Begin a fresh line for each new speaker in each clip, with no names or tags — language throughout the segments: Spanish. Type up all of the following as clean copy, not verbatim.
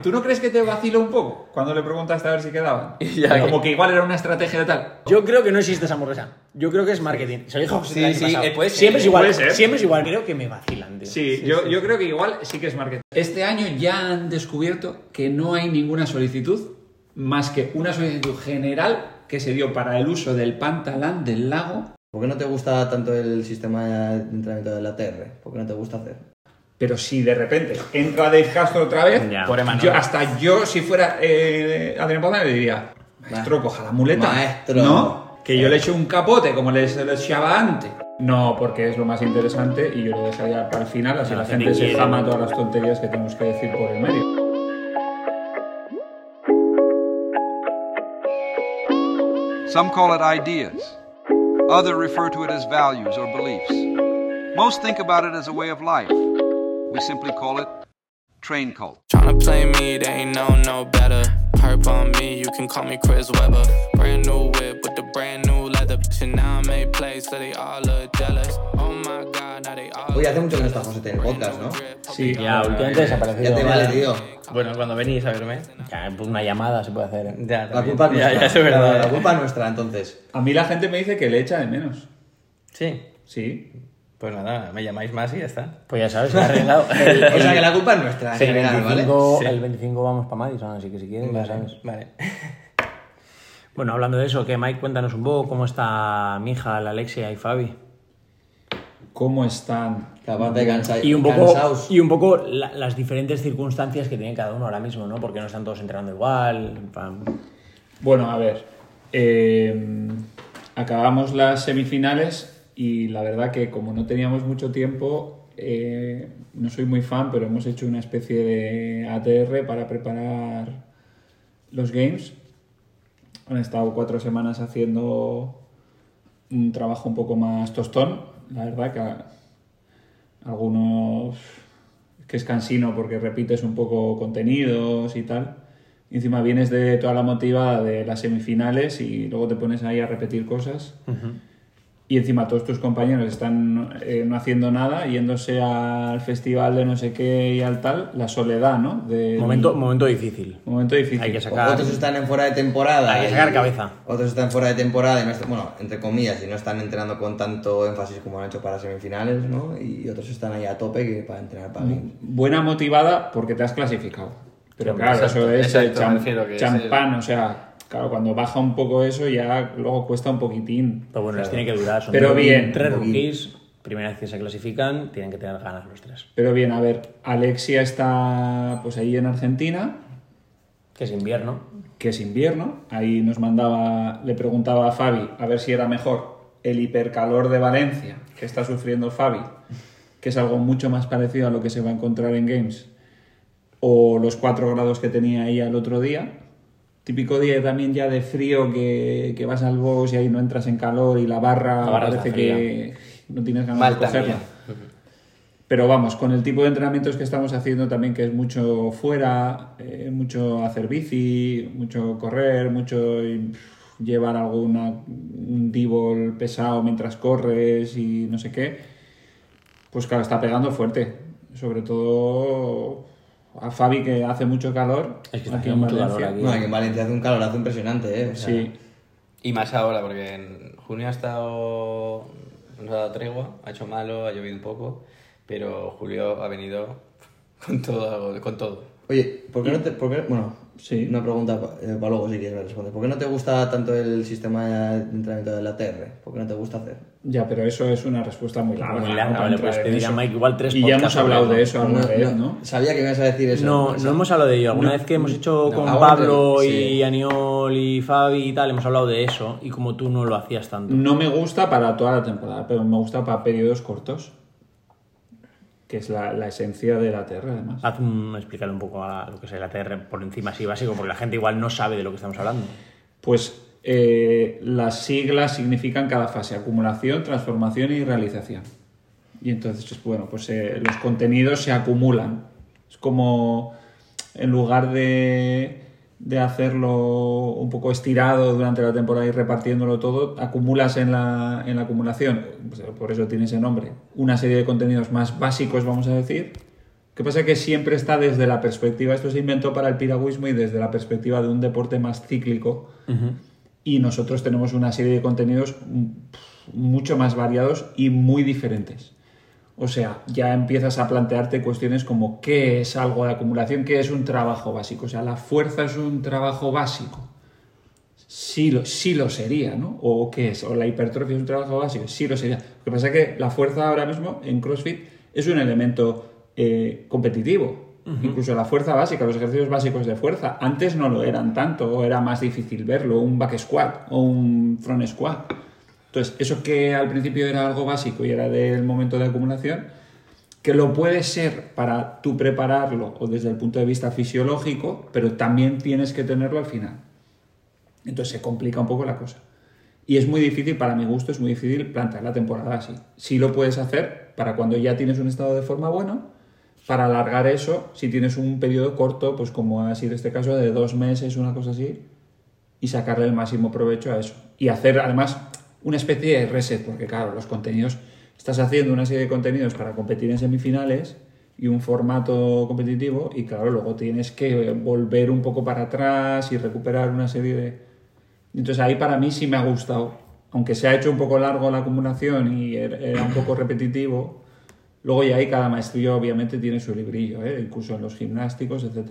¿Tú no crees que te vaciló un poco cuando le preguntaste a ver si quedaban?
Ya,
como que igual era una estrategia de tal.
Yo creo que no existe esa hamburguesa. Yo creo que es marketing. Se lo dijo José el año pasado.
puede ser.
Siempre es igual.
Puede ser.
Siempre es igual. Creo que me vacilan, tío.
Sí, yo creo que igual sí que es marketing. Este año ya han descubierto que no hay ninguna solicitud más que una solicitud general que se dio para el uso del pantalán del lago.
¿Por qué no te gusta tanto el sistema de entrenamiento de la TR? ¿Por qué no te gusta hacer?
Pero si de repente entra Dave Castro otra vez,
Ya.
Por Emanuel.
hasta yo si fuera Adrián Pozán le diría, maestro, coja la muleta.
Maestro.
¿No? Que yo le eche un capote como le echaba antes. No, porque es lo más interesante y yo lo dejaría para el final, así la gente se jama todas las tonterías que tenemos que decir por el medio.
Some call it ideas. Others refer to it as values or beliefs. Most think about it as a way of life. We simply call it train cult.
Tryna play me, they ain't know no better. Herb on me, you can call me Chris Webber. Brand new whip with the brand new leather. And now I made plays, so they all look jealous. Oh my god, now they all.
Oye, hace mucho que no está José en el podcast, ¿no?
Sí,
Ya, últimamente ha desaparecido.
Ya te vale, tío.
Bueno, cuando venís a verme.
Ya, pues una llamada se puede hacer. ¿eh?
Ya,
La culpa es nuestra.
Ya, eso es verdad.
La culpa es nuestra, entonces.
A mí la gente me dice que le echa de menos.
Sí.
Sí.
Pues nada, me llamáis más y ya está.
Pues ya sabes, se ha arreglado.
O sea que la culpa es nuestra, en
Sí,
general, ¿vale?
Sí.
El 25 vamos para Madison, así que si quieres, ya sabes.
Vale.
Bueno, hablando de eso, que Mike, cuéntanos un poco cómo está mi hija, la Alexia y Fabi.
¿Cómo están?
Capaz de
Y un
cansaos.
poco las diferentes circunstancias que tiene cada uno ahora mismo, ¿no? Porque no están todos entrenando igual. En plan...
Bueno, a ver. Acabamos las semifinales y la verdad que como no teníamos mucho tiempo, no soy muy fan, pero hemos hecho una especie de ATR para preparar los games. Han estado 4 semanas haciendo un trabajo un poco más tostón. La verdad que algunos que es cansino porque repites un poco contenidos y tal. Y encima vienes de toda la motiva de las semifinales y luego te pones ahí a repetir cosas. Y encima todos tus compañeros están no haciendo nada, yéndose al festival de no sé qué y al tal. La soledad, ¿no?
Momento difícil.
Momento difícil.
Hay que sacar...
Otros están en fuera de temporada.
Hay que sacar cabeza.
Otros están fuera de temporada y no están, bueno, entre comillas, y no están entrenando con tanto énfasis como han hecho para semifinales, ¿no? Y otros están ahí a tope que para entrenar para games.
Buena motivada porque te has clasificado. Pero claro,
Exacto,
eso es
exacto, me refiero que es
champán, o sea... Claro, cuando baja un poco eso ya luego cuesta un poquitín.
Pero bueno, les tiene que durar. Son
Pero bien.
3 rookies, primera vez que se clasifican, tienen que tener ganas los 3.
Pero bien, a ver, Alexia está pues ahí en Argentina,
Que es invierno.
que es invierno. Ahí le preguntaba a Fabi a ver si era mejor el hipercalor de Valencia que está sufriendo Fabi, que es algo mucho más parecido a lo que se va a encontrar en Games, o los 4 grados que tenía ella el otro día. Típico día también ya de frío que vas al box y ahí no entras en calor y la barra
está
parece
fría.
que no tienes ganas
Malta
de cogerla.
mía.
Pero vamos, con el tipo de entrenamientos que estamos haciendo también, que es mucho fuera, mucho hacer bici, mucho correr, mucho llevar un D-ball pesado mientras corres y no sé qué, pues claro, está pegando fuerte. Sobre todo a Fabi, que hace mucho calor.
Es que está
aquí
haciendo
en
mucho
Valencia.
calor aquí.
No, aquí en Valencia hace un calorazo impresionante, ¿eh? O sea,
Sí.
Y más ahora, porque en junio ha estado... Nos ha dado tregua, ha hecho malo, ha llovido un poco, pero julio ha venido con todo. Con todo.
Oye, ¿por qué no te...? Bueno,
Sí.
una pregunta para luego si quieres me respondes. ¿Por qué no te gusta tanto el sistema de entrenamiento de la TR? ¿Por qué no te gusta hacer?
Ya, pero eso es una respuesta muy larga.
Muy larga,
no
vale,
entra
pues
en
te dirá
eso.
Mike igual 3
Y ya hemos
podcasts
hablado
sobre
de
eso.
eso alguna vez, ¿no?
Sabía que me ibas a decir eso.
No,
O sea,
no hemos hablado de ello. Alguna vez que hemos hecho con
Ah, bueno,
Pablo
sí.
y Aniol y Fabi y tal, hemos hablado de eso. Y como tú no lo hacías tanto.
No me gusta para toda la temporada, pero me gusta para periodos cortos, que es la esencia de la TR, además.
Explícale un poco a lo que es el ATR por encima, así básico, porque la gente igual no sabe de lo que estamos hablando.
Pues las siglas significan cada fase: acumulación, transformación y realización. Y entonces, bueno, pues los contenidos se acumulan. Es como, en lugar de hacerlo un poco estirado durante la temporada y repartiéndolo todo, acumulas en la acumulación, pues por eso tiene ese nombre, una serie de contenidos más básicos, vamos a decir, que pasa es que siempre está desde la perspectiva, esto se inventó para el piragüismo y desde la perspectiva de un deporte más cíclico. Y nosotros tenemos una serie de contenidos mucho más variados y muy diferentes. O sea, ya empiezas a plantearte cuestiones como qué es algo de acumulación, qué es un trabajo básico. O sea, la fuerza es un trabajo básico. Sí lo sería, ¿no? ¿O qué es? ¿O la hipertrofia es un trabajo básico? Sí lo sería. Lo que pasa es que la fuerza ahora mismo en CrossFit es un elemento competitivo. Incluso la fuerza básica, los ejercicios básicos de fuerza, antes no lo eran tanto, o era más difícil verlo, un back squat o un front squat. Entonces, eso que al principio era algo básico y era del momento de acumulación, que lo puede ser para tú prepararlo o desde el punto de vista fisiológico, pero también tienes que tenerlo al final. Entonces se complica un poco la cosa. Y es muy difícil, para mi gusto, es muy difícil plantear la temporada así. Sí lo puedes hacer para cuando ya tienes un estado de forma bueno, para alargar eso, si tienes un periodo corto, pues como ha sido este caso, de 2 meses, una cosa así, y sacarle el máximo provecho a eso. Y hacer, además, una especie de reset, porque claro, los contenidos, estás haciendo una serie de contenidos para competir en semifinales y un formato competitivo, y claro, luego tienes que volver un poco para atrás y recuperar una serie de... Entonces ahí para mí sí me ha gustado, aunque se ha hecho un poco largo la acumulación y era un poco repetitivo. Luego ya ahí cada maestrillo obviamente tiene su librillo, incluso en los gimnásticos, etc.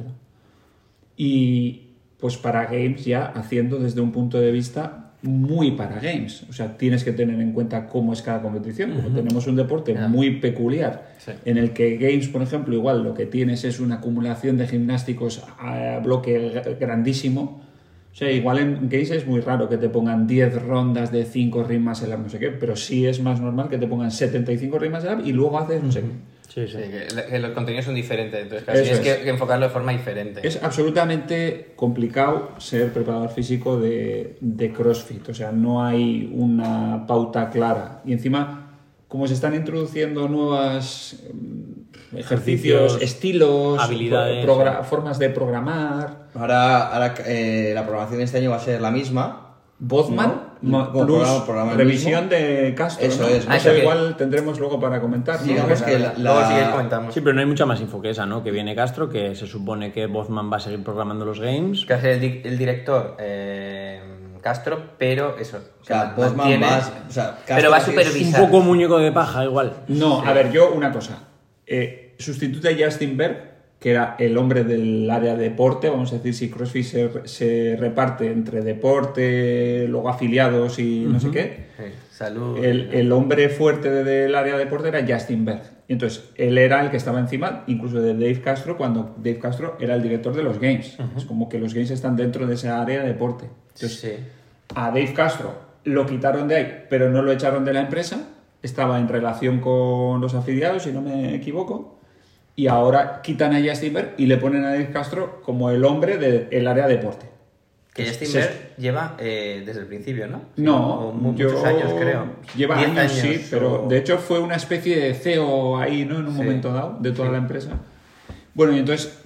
Y pues para Games ya haciendo desde un punto de vista muy para Games. O sea, tienes que tener en cuenta cómo es cada competición. Como tenemos un deporte muy peculiar, en el que Games, por ejemplo, igual lo que tienes es una acumulación de gimnásticos a bloque grandísimo. O sea, igual en Games es muy raro que te pongan 10 rondas de 5 rimas el no sé qué, pero sí es más normal que te pongan 75 rimas el y luego haces no sé qué.
Sí, que los contenidos son diferentes, entonces casi tienes que enfocarlo de forma diferente.
Es absolutamente complicado ser preparador físico de CrossFit, o sea, no hay una pauta clara. Y encima, como se están introduciendo nuevos ejercicios, estilos,
habilidades,
formas de programar...
Ahora la programación de este año va a ser la misma.
Bozman,
¿no?
plus
programa
revisión de Castro.
Eso
¿no?
es.
Eso igual tendremos luego para comentar. ¿no?
Digamos que
luego sí que comentamos.
Sí, pero no hay mucha más info que esa, ¿no? Que viene Castro, que se supone que Bozman va a seguir programando los games.
Que va a ser el director Castro, pero eso.
O sea, Bozman va... O sea, Castro
pero va a
Un
supervisar.
poco muñeco de paja, igual.
No, a ver, yo una cosa. Sustitute a Justin Berg, que era el hombre del área de deporte, vamos a decir, si CrossFit se reparte entre deporte, luego afiliados y no sé qué.
Sí, salud.
El hombre fuerte del área de deporte era Justin Berg. Y entonces, él era el que estaba encima, incluso de Dave Castro, cuando Dave Castro era el director de los Games. Es como que los Games están dentro de esa área de deporte. Entonces, a Dave Castro lo quitaron de ahí, pero no lo echaron de la empresa. Estaba en relación con los afiliados, si no me equivoco. Y ahora quitan a Justin Berg y le ponen a Dave Castro como el hombre del área de deporte.
Que Justin Berg lleva desde el principio, ¿no?
No,
muchos años, creo.
Lleva años, sí, pero de hecho fue una especie de CEO ahí, ¿no? En un momento dado, de toda la empresa. Bueno, y entonces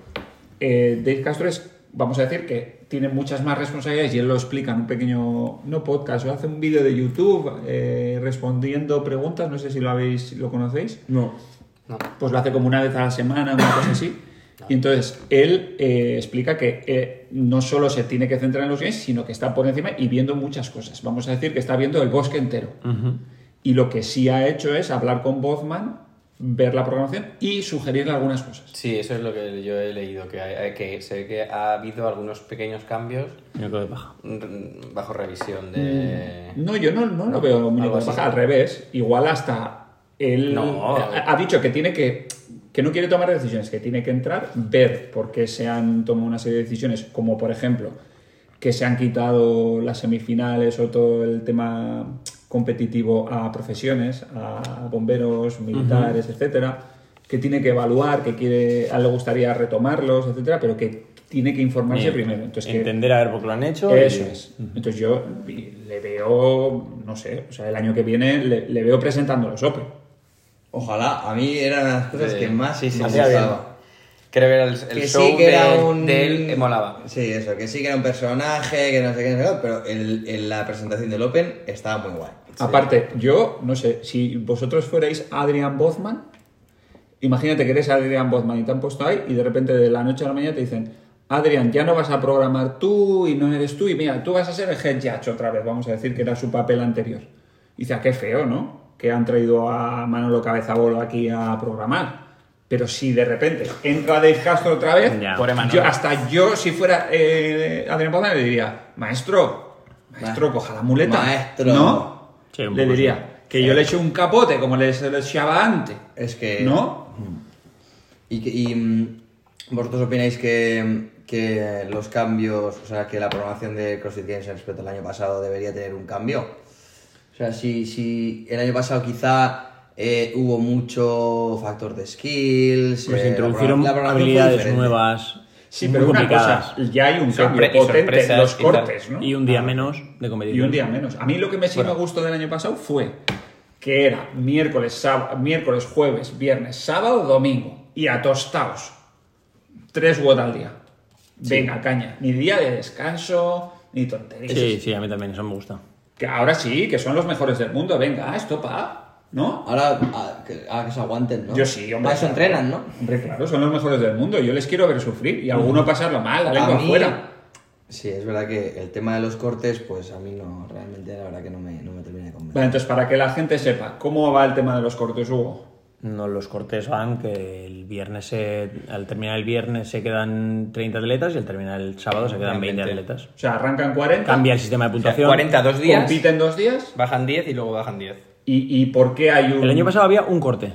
Dave Castro es, vamos a decir, que tiene muchas más responsabilidades y él lo explica en un pequeño, no podcast, o hace un vídeo de YouTube respondiendo preguntas, no sé si lo conocéis.
No.
Pues lo hace como una vez a la semana, una cosa así. Y entonces él explica que no solo se tiene que centrar en los games, sino que está por encima y viendo muchas cosas. Vamos a decir que está viendo el bosque entero. Y lo que sí ha hecho es hablar con Bozman, ver la programación y sugerirle algunas cosas.
Sí, eso es lo que yo he leído, que se ve que ha habido algunos pequeños cambios
Muñeco de paja.
bajo revisión de...
No, yo no lo veo muñeco de paja, al revés. Igual hasta él ha dicho que tiene que no quiere tomar decisiones, que tiene que entrar, ver por qué se han tomado una serie de decisiones, como por ejemplo que se han quitado las semifinales o todo el tema competitivo a profesiones, a bomberos, militares, etcétera, que tiene que evaluar, que a él le gustaría retomarlos, etcétera, pero que tiene que informarse primero. Entonces,
entender a ver por qué lo han hecho.
Eso es. Entonces yo le veo, no sé, o sea, el año que viene le veo presentando los Open.
Ojalá, a mí eran las cosas que más me
hacía
gustaba.
Creo que era el
Que
show
sí que era
de él molaba.
Sí, eso, que sí que era un personaje, que no sé qué, no sé qué, pero la presentación del Open estaba muy guay.
Aparte, yo no sé, si vosotros fuerais Adrian Bozman, Imagínate que eres Adrián Bozman y te han puesto ahí y de repente de la noche a la mañana te dicen: Adrián, ya no vas a programar tú y no eres tú y mira, tú vas a ser el head judge otra vez, vamos a decir que era su papel anterior. Y dice, qué feo, ¿no? Que han traído a Manolo Cabezabolo aquí a programar. Pero si de repente entra Dave Castro otra vez, yo si fuera Adrián Bozman le diría, maestro, coja la muleta.
Maestro.
¿No?
Sí, un
le
poco
diría que yo le eche un capote como le echaba antes.
Es que...
¿No?
Y vosotros opináis que los cambios, o sea, que la programación de CrossFit Games respecto al año pasado debería tener un cambio? O sea, si el año pasado quizá hubo mucho factor de skills...
Pues se introducieron
la programación fue
habilidades
diferente.
nuevas.
Sí,
muy
pero una
complicadas.
cosa, ya hay un cambio
y
potente en
sorpresas
los
y tal.
cortes, ¿no?
Y un día menos de competición.
Y un día menos. A mí lo que sí me gustó del año pasado fue que era miércoles, jueves, viernes, sábado, domingo. Y atostaos. 3 watts al día. Venga, caña. Ni día de descanso, ni tonterías.
Sí, a mí también, eso me gusta.
Que ahora sí, que son los mejores del mundo. Venga, estopa. ¿No?
Ahora que se aguanten, ¿no?
Yo sí, hombre.
Para eso entrenan, ¿no?
Hombre, claro, son los mejores del mundo. Yo les quiero ver sufrir. Y alguno pasarlo mal, la lengua afuera.
Sí, es verdad que el tema de los cortes, pues a mí no, realmente la verdad que no me termina de convencer.
Vale, entonces, para que la gente sepa, ¿cómo va el tema de los cortes, Hugo?
No, los cortes van que el viernes al terminar el viernes se quedan 30 atletas y al terminar el sábado se quedan 20 atletas.
O sea, arrancan 40.
Cambia el sistema de puntuación.
40 2 días,
Compiten 2 días.
bajan 10 y luego bajan 10.
¿Y por qué hay un...?
El año pasado había un corte.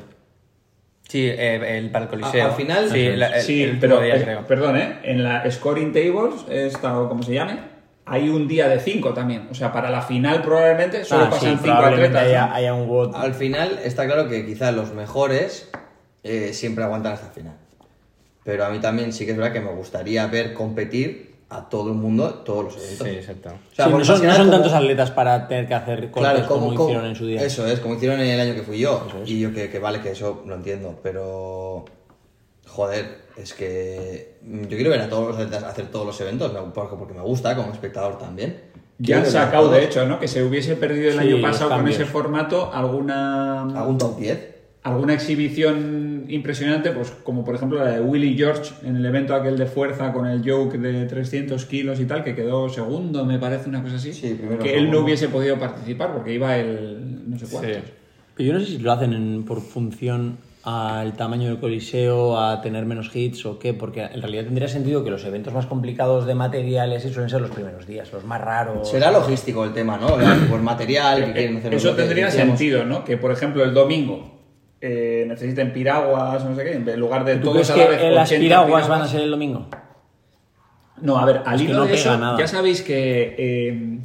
Sí, para el Coliseo.
Al final...
Sí,
Sí,
el último
pero,
día, creo.
perdón, en la Scoring Tables, o como se llame, hay un día de 5 también. O sea, para la final probablemente solo pasan 5
probablemente
atletas. ¿no?
haya un WOD.
Al final está claro que quizás los mejores siempre aguantan hasta el final. Pero a mí también sí que es verdad que me gustaría ver competir a todo el mundo, todos los eventos.
Sí, exacto.
O sea,
Sí,
por
no son,
más que
no
nada,
son
como-
tantos atletas para tener que hacer cortes
Claro,
como hicieron en su día.
Eso es, como hicieron en el año que fui yo.
Eso es.
Y yo que vale, que eso lo entiendo, pero... Joder, es que yo quiero ver a todos los atletas hacer todos los eventos, porque me gusta como espectador también.
Ya han
Quiero ver a
sacado,
todos.
de hecho, ¿no? Que se hubiese perdido el
Sí,
año
los
pasado con
cambios.
ese formato
¿Algún top 10?
alguna exhibición impresionante, pues como por ejemplo la de Willie George en el evento aquel de fuerza con el yoke de 300 kilos y tal, que quedó segundo, me parece, una cosa así.
Sí, primero,
que él no
segundo.
hubiese podido participar porque iba el no sé cuántos.
Sí.
Pero yo no sé si lo hacen por función al tamaño del coliseo, a tener menos hits o qué, porque en realidad tendría sentido que los eventos más complicados de materiales suelen ser los primeros días, los más raros.
Será logístico el tema, ¿no? Por material, que quieren hacer
Eso
lo que
tendría
decíamos.
sentido, ¿no? Que por ejemplo el domingo necesiten piraguas, no sé qué, en lugar de
¿Tú
todos
crees
a la vez
que las
80
piraguas van a ser el domingo?
No, a ver, al
Es que
hilo
no
de
pega
eso,
nada.
ya sabéis que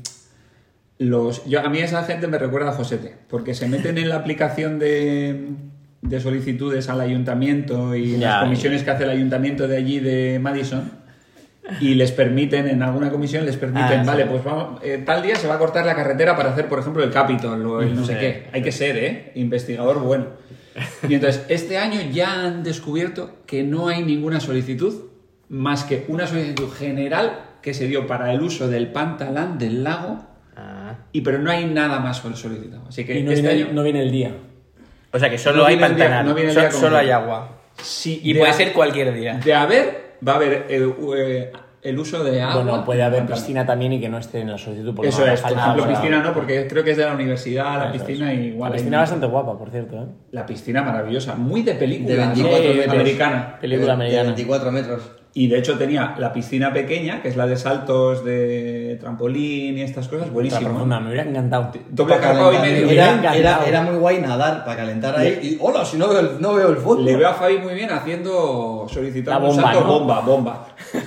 a mí esa gente me recuerda a Josete, porque se meten en la aplicación de solicitudes al ayuntamiento y
Ya,
las comisiones que hace el ayuntamiento de allí de Madison y les permiten, en alguna comisión les permiten, vale, pues vamos, tal día se va a cortar la carretera para hacer, por ejemplo, el Capitol o el no sé qué. Hay que ser, investigador bueno. Y entonces, este año ya han descubierto que no hay ninguna solicitud más que una solicitud general que se dio para el uso del pantalán del lago, pero no hay nada más solicitado. Así que
Y no,
este
viene,
año...
no viene el día.
O sea que solo
No
hay
viene el día-
pantanal.
no viene el día
Solo
completo.
hay agua.
Sí,
Y
de
puede
ha-
ser cualquier día.
De haber, va a haber el uso de agua.
Bueno, puede haber
pantalán.
piscina también y que no esté en la solicitud. porque
Eso
no haga
es, por
falta
ejemplo,
agua.
piscina no, porque creo que es de la universidad, la
Eso
piscina
es.
igual.
La
hay-
piscina bastante guapa, por cierto. ¿eh?
La piscina maravillosa, muy de película,
De
¿no?
24 metros.
americana.
Película
de
americana.
24 metros.
Y de hecho tenía la piscina pequeña, que es la de saltos de trampolín y estas cosas,
Ultra
buenísimo.
profunda, me hubiera encantado.
Doble
Para
carpado y
calentar.
medio.
Era muy guay nadar para calentar ahí. Y hola, si no veo el fondo.
Le veo a Fabi muy bien solicitando
La
un
bomba,
salto
¿no?
bomba.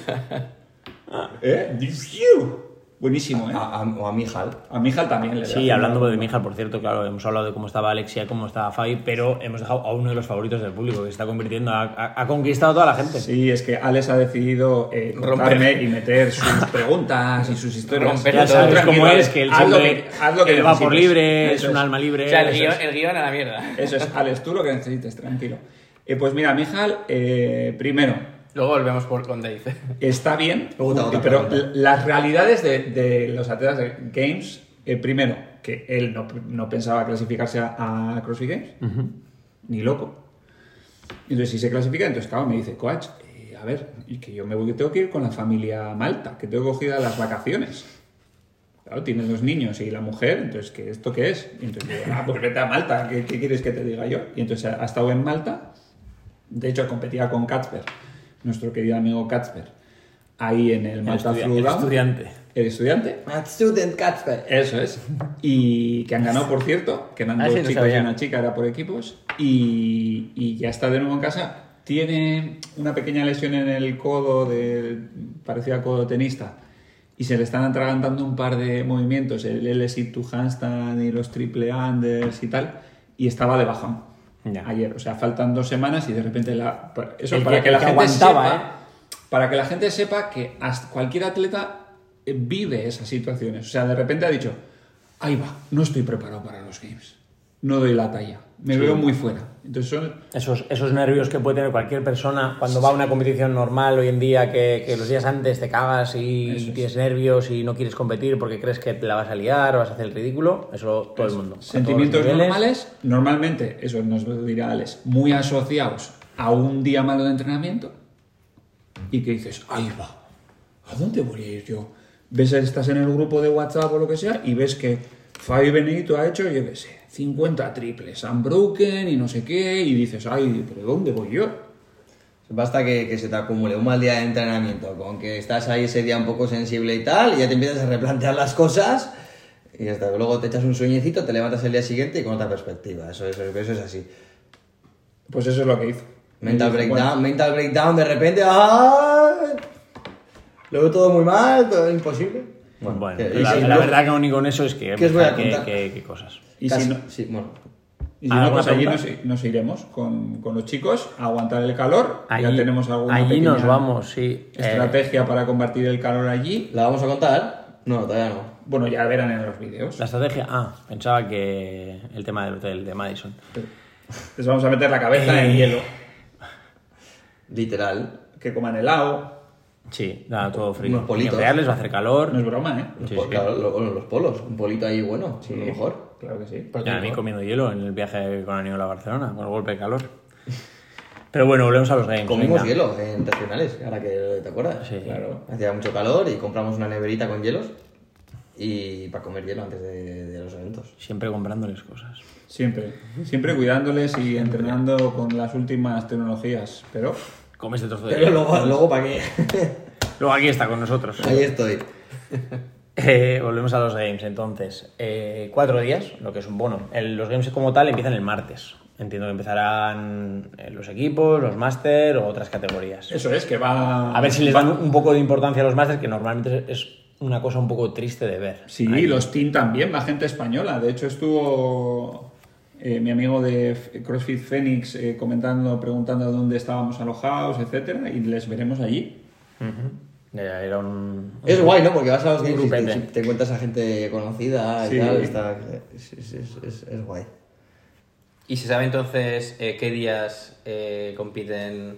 Buenísimo, ¿eh?
O a Mijal.
A Mijal también le veo
Sí,
haciendo
hablando
la
de
bomba.
Mijal, por cierto, claro, hemos hablado de cómo estaba Alexia, cómo estaba Fabi, pero hemos dejado a uno de los favoritos del público, que se está convirtiendo, ha conquistado a toda la gente.
Sí, es que Alex ha decidido cortarme y meter sus preguntas y sus historias.
Romper
Ya
todo.
sabes
Tranquilo,
cómo
Alex,
es, que él
haz lo
siempre
haz lo que
él va por
necesites.
libre,
Eso
es un alma libre.
O sea,
Eso es.
el guión a la mierda.
Eso es, Alex, tú lo que necesites, tranquilo. Pues mira, Mijal, primero,
Luego volvemos con Dave.
está bien,
Luego otra
pero
pregunta.
las realidades de los atletas de Games, primero, que él no pensaba clasificarse a CrossFit Games, ni loco. Entonces, si se clasifica, entonces, claro, me dice, coach, a ver, y que yo tengo que ir con la familia a Malta, que tengo cogidas las vacaciones. Claro, tienes 2 niños y la mujer, entonces, ¿esto qué es? Y entonces digo, pues vete a Malta, ¿qué quieres que te diga yo? Y entonces ha estado en Malta, de hecho competía con Kacper, nuestro querido amigo Kacper, ahí en el Malta Throwdown. El estudiante.
Student Kacper.
Eso es. Y que han ganado, por cierto, que eran 2
sí, no
chicos y
sabía.
una chica, era por equipos, y ya está de nuevo en casa. Tiene una pequeña lesión en el codo, parecida al codo tenista, y se le están atragantando un par de movimientos, el L-sit to handstand y los triple unders y tal, y estaba de bajón ayer. O sea, faltan 2 semanas y de repente eso
El
para
que-
que la
el que
gente
aguantaba,
sepa, para que la gente sepa que hasta cualquier atleta vive esas situaciones. O sea, de repente ha dicho, ahí va, no estoy preparado para los Games, no doy la talla, me veo muy fuera. Entonces
Esos nervios que puede tener cualquier persona cuando va a una competición normal hoy en día, que los días antes te cagas y tienes nervios y no quieres competir porque crees que te la vas a liar o vas a hacer el ridículo, eso todo el mundo. A
sentimientos
todos los niveles.
normales, normalmente, eso nos lo dirá Alex, muy asociados a un día malo de entrenamiento, y que dices, ahí va, ¿a dónde voy a ir yo? Estás en el grupo de WhatsApp o lo que sea y ves que Fabi Benedito ha hecho, yo qué sé, 50 triples, unbroken y no sé qué, y dices, ay, ¿pero dónde voy yo?
Basta que se te acumule un mal día de entrenamiento, con que estás ahí ese día un poco sensible y tal, y ya te empiezas a replantear las cosas, y hasta luego te echas un sueñecito, te levantas el día siguiente y con otra perspectiva. Eso es así.
Pues eso es lo que hizo.
Mental
Y dices,
mental breakdown, de repente, ¡ah! Lo veo todo muy mal, todo imposible.
Bueno,
que-
la,
y si
la
no-
verdad que lo único con eso es que...
¿Qué os voy a contar?
qué cosas.
Y
casi-
si no,
sí, bueno.
y si no, pues allí
¿Alguna
nos iremos con los chicos a aguantar el calor. Ya
Allí-
tenemos alguna
allí
pequeña
nos vamos, sí.
estrategia para combatir el calor allí.
¿La vamos a contar? No, todavía no.
Bueno, ya verán en los vídeos.
La estrategia... pensaba que el tema del hotel de Madison.
Les vamos a meter la cabeza en hielo,
Literal.
que coman helado.
Sí, nada, todo frío.
Unos politos.
Ni enfriarles, va a hacer calor.
No es broma, ¿eh?
Sí,
Pues
sí.
claro, los polos. Un polito ahí bueno, a lo mejor.
Claro que sí.
Ya, a mí comiendo hielo en el viaje con Aníbal a Barcelona, con el golpe de calor. Pero bueno, volvemos a los games.
Comimos
venga.
hielo en regionales, ahora que te acuerdas.
Sí.
Claro.
Hacía mucho calor y compramos una neverita con hielos y para comer hielo antes de los eventos.
Siempre comprándoles cosas.
Siempre cuidándoles y entrenando con las últimas tecnologías. Pero
Come este trozo de
Pero
hielo.
luego ¿para qué?
Luego aquí está con nosotros.
Ahí estoy.
Volvemos a los games, entonces. 4 días, lo que es un bono. Los games como tal empiezan el martes. Entiendo que empezarán los equipos, los máster o otras categorías.
eso es, que va...
A ver si les dan un poco de importancia a los másters, que normalmente es una cosa un poco triste de ver.
Sí,
Ahí.
los team también, va gente española. De hecho, estuvo mi amigo de CrossFit Phoenix preguntando dónde estábamos alojados, etcétera, y les veremos allí.
Era un...
Es guay, ¿no? Porque vas a los games y
grupete.
te encuentras a gente conocida
Sí.
y tal. Es guay.
¿Y se sabe entonces qué días compiten?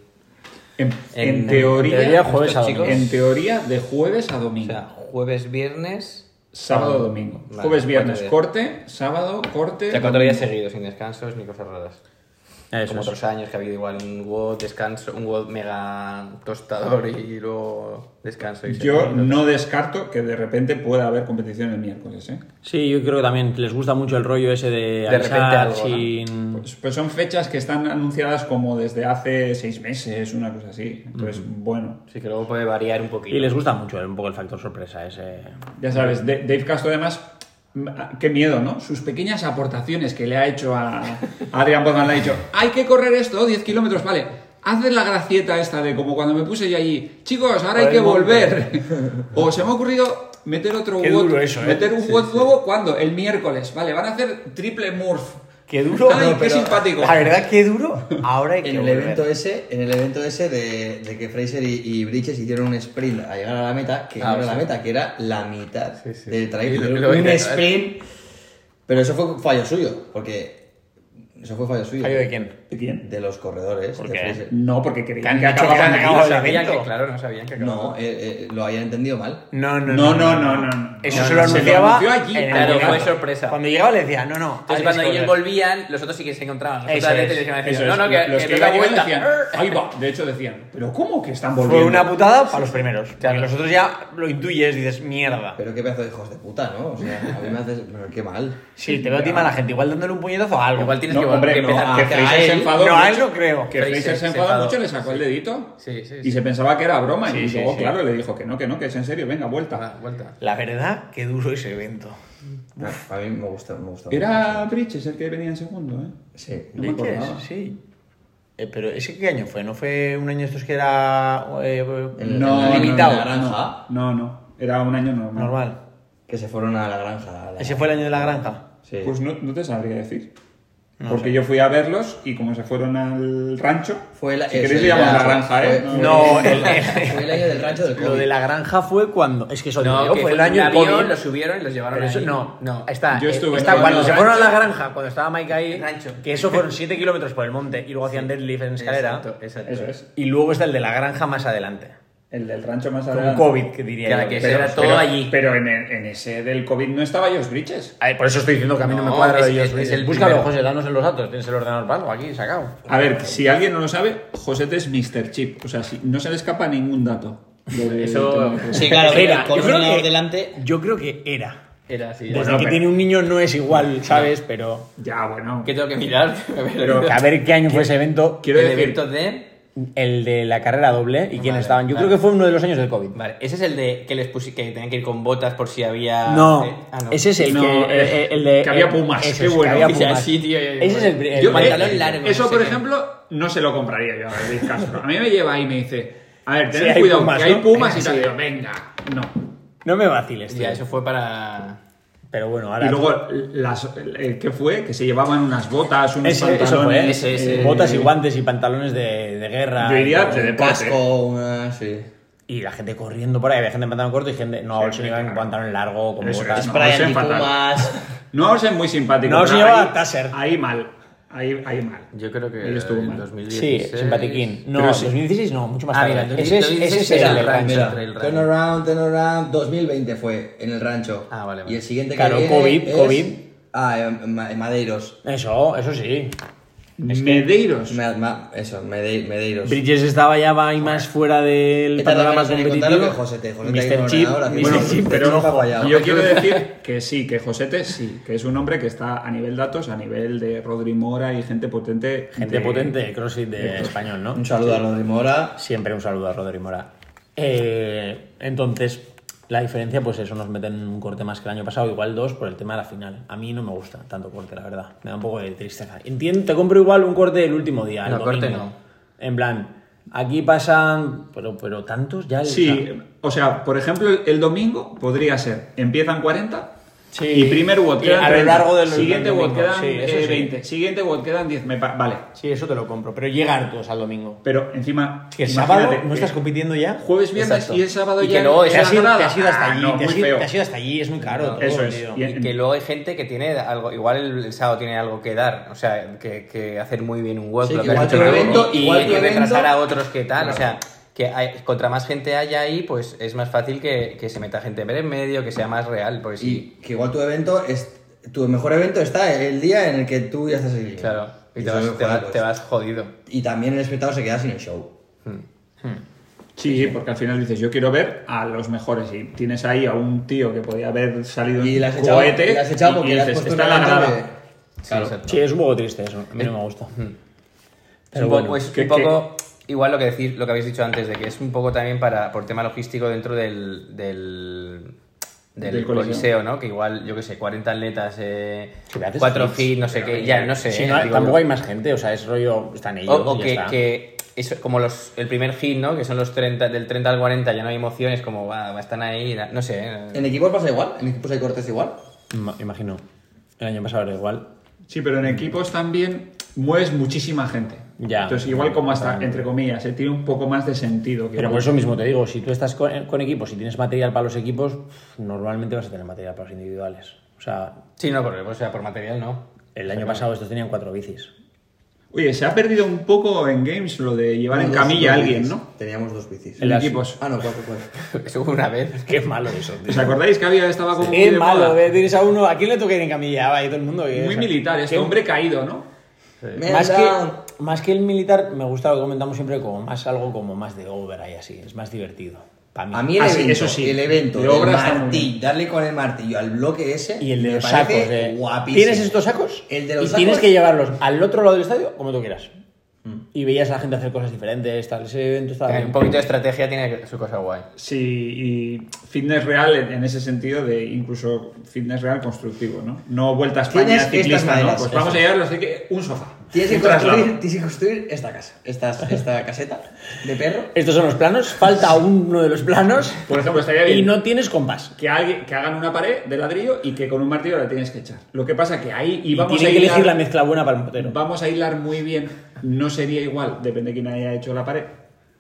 En teoría,
jueves a
estos
domingo.
chicos?
en teoría, de jueves a
O
domingo.
sea, jueves, viernes...
Sábado, domingo.
Vale,
Jueves, viernes,
4 días.
corte, sábado, corte.
O sea, 4 días
domingo.
seguidos, sin descansos ni cosas raras.
Eso
Como
es.
otros años que ha habido igual un WOD descanso, un WOD mega tostador y luego descanso. Y
Yo
seguido.
no descarto que de repente pueda haber competición el miércoles, ¿eh?
Sí, yo creo que también les gusta mucho el rollo ese de
repente
avisar
algo, ¿no?
sin...
Pues son fechas que están anunciadas como desde hace 6 meses, una cosa así. Entonces, bueno,
Sí, que luego puede variar un poquito.
Y les gusta mucho un poco el factor sorpresa ese.
ya sabes, Dave Castro además, qué miedo, ¿no? Sus pequeñas aportaciones que le ha hecho a Adrián Bodman, le ha dicho, hay que correr esto, 10 kilómetros, vale. Haces la gracieta esta de como cuando me puse yo allí, chicos, ahora hay que volver. O se me ha ocurrido meter otro
Qué
WOD,
duro eso, ¿eh?
meter un WOD nuevo, ¿cuándo? El miércoles, vale, van a hacer triple Murph.
Qué duro.
Ay,
No,
qué
pero
simpático.
La verdad, qué duro. Ahora hay que
En el
volver.
evento ese de que Fraser y Bridges hicieron un sprint a llegar a la meta, que no era la meta, que era la mitad del trayecto.
Y lo-
Un
lo-
sprint. Pero eso fue fallo suyo, porque eso fue fallo suyo.
¿Fallo de quién?
¿De quién?
De los corredores.
¿Por
de
qué?
Freezer.
No, porque
¿Te han
creían que
dicho que
acababan
han
ahí.
acabado
No
el
sabían
evento?
que, claro, no sabían que acababa.
No, lo habían entendido mal.
No.
No.
Eso
No,
se lo
no, se lo
anunciaba
anunció allí,
en el
Claro,
llegado.
fue sorpresa.
Cuando llegaba le decía, no.
Entonces,
Alex
cuando ellos
Correr.
volvían, los otros sí que se encontraban. Los
Eso
otros
es,
les iban a decir,
Eso
no,
es,
no, que
los
que
que
da
iban
vuelta.
decían, ahí va. De hecho decían, ¿pero cómo que están volviendo?
Fue una putada para los primeros.
Claro.
Y los otros ya lo intuyes, dices, mierda.
Pero qué pedazo de hijos de puta, ¿no? O sea, a mí me haces... Pero qué mal.
Sí, te veo a ti mala gente, igual dándole un puñetazo a algo.
Igual tienes
No,
que
hombre,
que
no,
empezar
que
a
Fraser se
él.
enfadó
No, a él
mucho.
no creo.
Que Fraser se
se
enfadó
enfadó.
mucho, le sacó el dedito
Sí.
y se pensaba que era broma.
Sí,
y
sí,
luego,
sí.
claro, le dijo que no, que es en serio, venga, vuelta.
Va, vuelta.
La verdad, qué duro ese evento.
A mí me gusta mucho.
Era Bridges el que venía en segundo, ¿eh?
Sí.
No me acordaba.
Sí. Pero ¿ese qué año fue? ¿No fue un año de estos que era
No,
limitado?
en la granja.
No. Era un año normal.
Normal.
Que se fueron a la granja.
¿Ese fue el año de la granja?
Sí.
Pues no te sabría decir.
No
Porque
sé.
yo fui a verlos y como se fueron al rancho,
Fue
si queréis le llamamos la granja, ¿eh?
No,
Fue el año del rancho del COVID.
Lo de la granja fue cuando. Es que eso
No,
digo,
que
fue el
un
año del
avión,
COVID.
lo subieron y los llevaron
Pero eso
ahí.
no. Está,
Yo estuve
está
en
cuando
el
se fueron a la
rancho.
granja, cuando estaba Mike ahí,
Rancho.
que eso fueron 7 kilómetros por el monte y luego hacían deadlift en escalera.
Exacto.
Eso es.
Y luego está el de la granja más adelante.
El del rancho más
Con
adelante.
COVID, que diría
Que
yo.
era que era todo allí.
Pero en ese del COVID no estaba Josh Bridges.
Ay, por eso estoy diciendo que a mí no me
No,
cuadra
es-
de ellos.
es el
Búscalo,
primero.
José, danos en los datos. Tienes el ordenador para algo aquí, sacado.
A ver, si alguien no lo sabe, Josete es Mr. Chip. O sea, no se le escapa ningún dato.
Eso-
Sí, claro,
Era,
con
yo
un
creo
ordenador
que-
delante.
Yo creo que era.
Era así.
Desde
Bueno,
que
pero-
tiene un niño no es igual, ¿sabes? Pero.
Ya, bueno.
¿Qué tengo que mirar?
Pero-
A ver qué año fue ese evento.
Quiero
el
decir,
evento de...
El de la carrera doble y quién
Vale,
estaban. Yo
vale.
creo que fue uno de los años del COVID.
Vale, ese es el de que les puse que tenían que ir con botas por si había...
No,
no.
ese es el
No,
que. El de,
que había pumas,
eso
qué
es, que
bueno.
había
O sea,
pumas.
sí, tío,
Ese es el
yo,
pantalón largo,
eso,
no sé
por
qué.
ejemplo, no se lo compraría yo a Luis Castro. A mí me lleva ahí y me dice, a ver,
Sí,
tened
hay
cuidado,
pumas,
que hay
¿no?
pumas y
Sí.
tal. Digo, venga, no.
No me vaciles, tío.
Ya, eso fue para...
Pero bueno, ahora.
Y luego, ¿qué fue? Que se llevaban unas botas, unos pantalones.
Eso fue,
ese.
botas y guantes y pantalones de guerra.
Yo iría
y,
de deporte.
Casco, una... Sí.
y la gente corriendo por ahí. Había gente en pantalón corto y gente. No,
Sí,
Olsen iba en
claro.
pantalón largo, con
Eso
botas.
es,
Brian
Olsen
y
fatal.
Pumas.
No, Olsen muy simpático.
No, Olsen
pero
llevaba
ahí-
taser.
Ahí mal. Ahí mal.
Yo creo que
Ahí estuvo
en
mal.
2016...
Sí, simpatiquín. No,
Pero sí.
2016 no, mucho más
Ah,
tarde.
mira,
ese es
2016
el
era
del
el
rancho.
rancho.
Mira,
Trail
turn around, 2020 fue en el rancho.
Ah, vale, vale.
Y el siguiente
Claro,
que viene
COVID,
es...
COVID.
Ah, en Madeiros.
Eso sí.
Medeiros.
Medeiros.
Bridges estaba ya ahí más fuera del
He tardado
panorama
menos en
competitivo.
encontrarlo que Josete. Josete hay un
Mr. Chip,
ordenador,
Bueno,
Mr. Chip,
pero
no
ha
ojo.
fallado.
Yo quiero decir que sí, que Josete sí, que es un hombre que está a nivel datos, a nivel de Rodri Mora y gente potente.
Gente
de-
potente, CrossFit de español, ¿no?
Un saludo a Rodri Mora.
Siempre un saludo a Rodri Mora. Entonces, la diferencia, pues eso, nos meten un corte más que el año pasado, igual 2 por el tema de la final. A mí no me gusta tanto corte, la verdad. Me da un poco de tristeza. Entiendo, te compro igual un corte del último día.
No,
el
corte
domingo.
no.
En plan, aquí pasan. Pero tantos ya.
Sí, o sea, por ejemplo, el domingo podría ser, empiezan 40
Sí.
y primer WOD
Y
quedan
a lo
30,
largo del
siguiente
domingo,
WOD quedan
sí, eso sí.
20, siguiente WOD quedan 10, vale.
Sí, eso te lo compro. Pero llega hartos al domingo.
Pero encima,
Que el
imagínate,
sábado no estás compitiendo ya.
jueves, viernes
Exacto.
y el sábado
Y que
ya
luego
en
Te
la
has ido
grada.
hasta allí,
No,
te
muy feo.
has ido hasta allí, es muy caro. todo,
Eso es.
tío.
Y-
Y que luego hay gente que tiene algo, igual el sábado tiene algo que dar, o sea, que hacer muy bien un
Sí,
workload.
que igual
Mucho
tu
tiempo.
evento-
y,
igual tu
y retrasar
evento-
a otros que tal, o sea, que contra más gente haya ahí, pues es más fácil que se meta gente en medio, que sea más real, porque sí,
Y que igual tu evento es... Tu mejor evento está el día en el que tú ya estás ahí.
claro, y te
eso
vas,
es
te, vas,
jodido.
te vas jodido.
Y también el espectador se queda sin el show.
Sí, porque al final dices, yo quiero ver a los mejores y tienes ahí a un tío que podía haber salido
Y
en
le has echado,
cohete
le has echado
y
porque le has
dices,
puesto
está
una
en la
evento
grada.
de...
Sí, exacto.
Sí, es un poco triste eso. A mí no me gusta. Pero
un
bueno,
poco, es
que-
un poco igual lo que habéis dicho antes, de que es un poco también por tema logístico dentro del
Del
coliseo, ¿no? Que igual, yo qué sé, 40 atletas,
Si le haces
4
hits,
hits, no sé qué, ya, no sé.
Si no,
digo
tampoco
yo.
hay más gente, o sea, es rollo, están ellos.
O
y ya
que,
está.
que eso, como el primer hit, ¿no? Que son los 30, del 30 al 40, ya no hay emociones, como, están ahí, no sé.
¿En equipos pasa igual? ¿En equipos hay cortes igual?
Imagino. El año pasado era igual.
Sí, pero en equipos también mueves muchísima gente.
Ya.
Entonces, igual como hasta, entre comillas, tiene un poco más de sentido. Que
Pero
igual-
por eso mismo te digo, si tú estás con equipos y tienes material para los equipos, normalmente vas a tener material para los individuales. O sea,
Sí, no, o sea, por material no.
el año pasado estos tenían 4 bicis.
Oye, se ha perdido un poco en Games lo de llevar en camilla a alguien, ¿no?
Teníamos 2 bicis.
En equipos.
Ah, no, 4.
Eso fue una vez.
Qué malo eso, tío.
¿Os acordáis que estaba como muy
Qué
de
malo,
moda?
tienes a uno, ¿a quién le toca ir en camilla? Va, y todo el mundo.
Muy militar, este hombre caído, ¿no?
Más que el militar, me gusta lo que comentamos siempre como más algo como más de obra y así, es más divertido. Para mí.
A mí el
Ah, sí,
evento,
eso sí.
el evento
De
del
obra está muy
martillo, darle con el martillo al bloque ese,
Y el de
me
los
parece
sacos.
guapísimo.
¿Tienes estos sacos?
El de los
y
sacos.
tienes que llevarlos al otro lado del estadio como tú quieras. Y veías a la gente hacer cosas diferentes, tal. Ese evento estaba bien.
Un poquito de estrategia tiene su cosa guay.
Sí, y fitness real en ese sentido de incluso fitness real constructivo, ¿no? No vuelta a España
Tienes
ciclista,
estas
¿no?
maneras,
Pues
eso.
vamos a llevarlo, así que un sofá.
Tienes
un
que
traslado.
construir esta casa, esta caseta de perro.
Estos son los planos, falta uno de los planos
Por ejemplo, estaría bien
y no tienes compás.
que hagan una pared de ladrillo y que con un martillo la tienes que echar. Lo que pasa que ahí
Y
vamos
tiene
a
que elegir la
hilar,
mezcla buena para el motero.
vamos a hilar muy bien, no sería igual, depende de quién haya hecho la pared,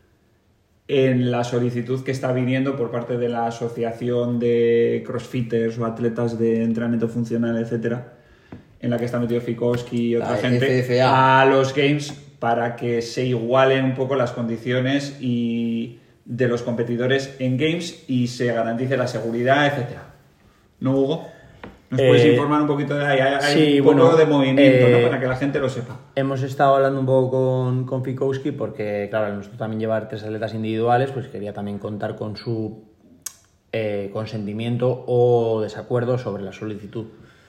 en la solicitud que está viniendo por parte de la asociación de crossfitters o atletas de entrenamiento funcional, etcétera, en la que está metido Fikowski y otra
La
gente,
FFA.
a los Games para que se igualen un poco las condiciones y de los competidores en Games y se garantice la seguridad, etcétera. ¿No, Hugo? ¿Nos puedes informar un poquito de ahí? Hay
sí,
un poco
bueno,
de movimiento, ¿no? Para que la gente lo sepa.
Hemos estado hablando un poco con Fikowski porque, claro, al nosotros también llevar 3 atletas individuales, pues quería también contar con su consentimiento o desacuerdo sobre la solicitud.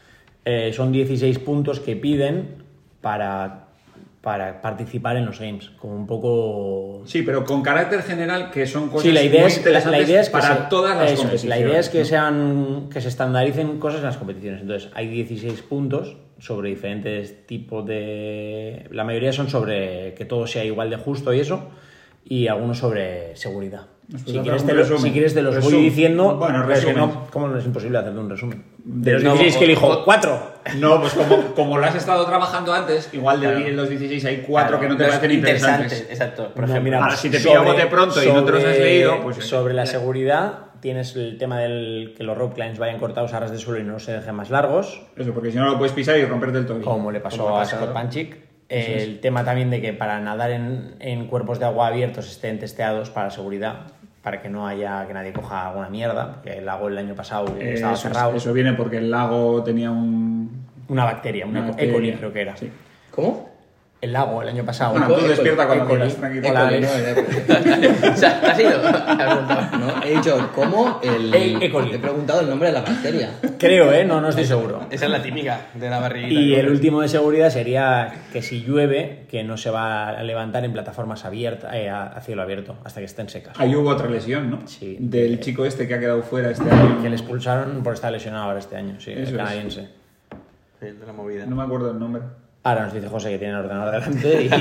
Son 16 puntos que piden para participar en los Games, como un poco...
Sí, pero con carácter general, que son cosas
Sí, la idea
muy
es
interesantes
que
para todas las competiciones.
La idea es que
¿no?
que se estandaricen cosas en las competiciones. Entonces, hay 16 puntos sobre diferentes tipos de... La mayoría son sobre que todo sea igual de justo y eso, y algunos sobre seguridad. Si quieres te los voy diciendo,
Bueno,
pero es que
resumen.
no, ¿cómo no es imposible hacerte un resumen? De los
No,
16 que elijo, 4.
No, pues como lo has estado trabajando antes, igual de los 16 hay 4 que no te
Los
parecen interesantes.
Exacto. Por
No,
ejemplo,
mira,
Ahora, si te pilla bote pronto y no te los has leído, pues...
Sobre la seguridad, tienes el tema del que los rope climbs vayan cortados a ras de suelo y no se dejen más largos,
Eso, porque si no lo puedes pisar y romperte el tobillo.
como le pasó a Scott Panchik. El tema también de que para nadar en cuerpos de agua abiertos estén testeados para seguridad, para que no haya que nadie coja alguna mierda, porque el lago el año pasado estaba cerrado.
Eso viene porque el lago tenía
Una bacteria, una
bacteria.
E. coli creo que era.
Sí.
¿Cómo?
El lago el año pasado.
Bueno, tú despierta cuando
E. coli.
quieras, tranquilo.
Hola,
Ecoli,
Alex.
¿te has ido?
No, he dicho, ¿cómo?
E. coli.
He preguntado el nombre de la bacteria.
Creo, no estoy seguro.
Esa es la típica de la barriguita.
Y el último de seguridad sería que si llueve, que no se va a levantar en plataformas abiertas, a cielo abierto, hasta que estén secas.
Ahí hubo otra lesión, ¿no?
Sí.
Del chico este que ha quedado fuera este año.
Que le expulsaron por estar lesionado ahora este año, sí,
Eso
el
es.
canadiense.
Sí, de la movida.
No me acuerdo el nombre.
Ahora nos dice José que tiene el ordenador delante y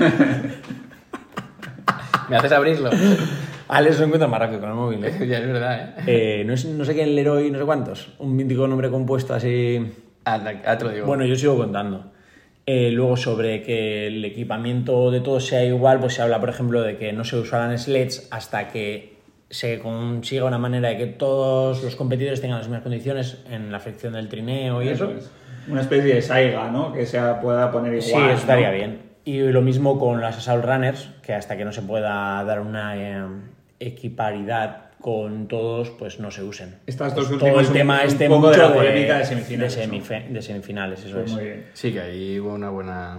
¿Me haces abrirlo?
Alex lo encuentra más rápido con el móvil.
Ya es verdad, ¿eh?
No sé qué, el Leroy, no sé cuántos. Un mítico nombre compuesto así.
Te lo digo.
Bueno, yo sigo contando. Luego sobre que el equipamiento de todos sea igual, pues se habla, por ejemplo, de que no se usarán sleds hasta que se consiga una manera de que todos los competidores tengan las mismas condiciones en la fricción del trineo y eso.
es. Una especie de saiga, ¿no? Que se pueda poner igual.
Sí, eso estaría
¿no?
bien. Y lo mismo con las assault runners, que hasta que no se pueda dar una equiparidad con todos, pues no se usen.
Estas dos
Pues
últimas
todo el
un-
tema
un
este
poco de
mucho
la polémica de semifinales,
de semifinales, eso
Pues
es.
muy bien.
Sí, que ahí hubo una buena...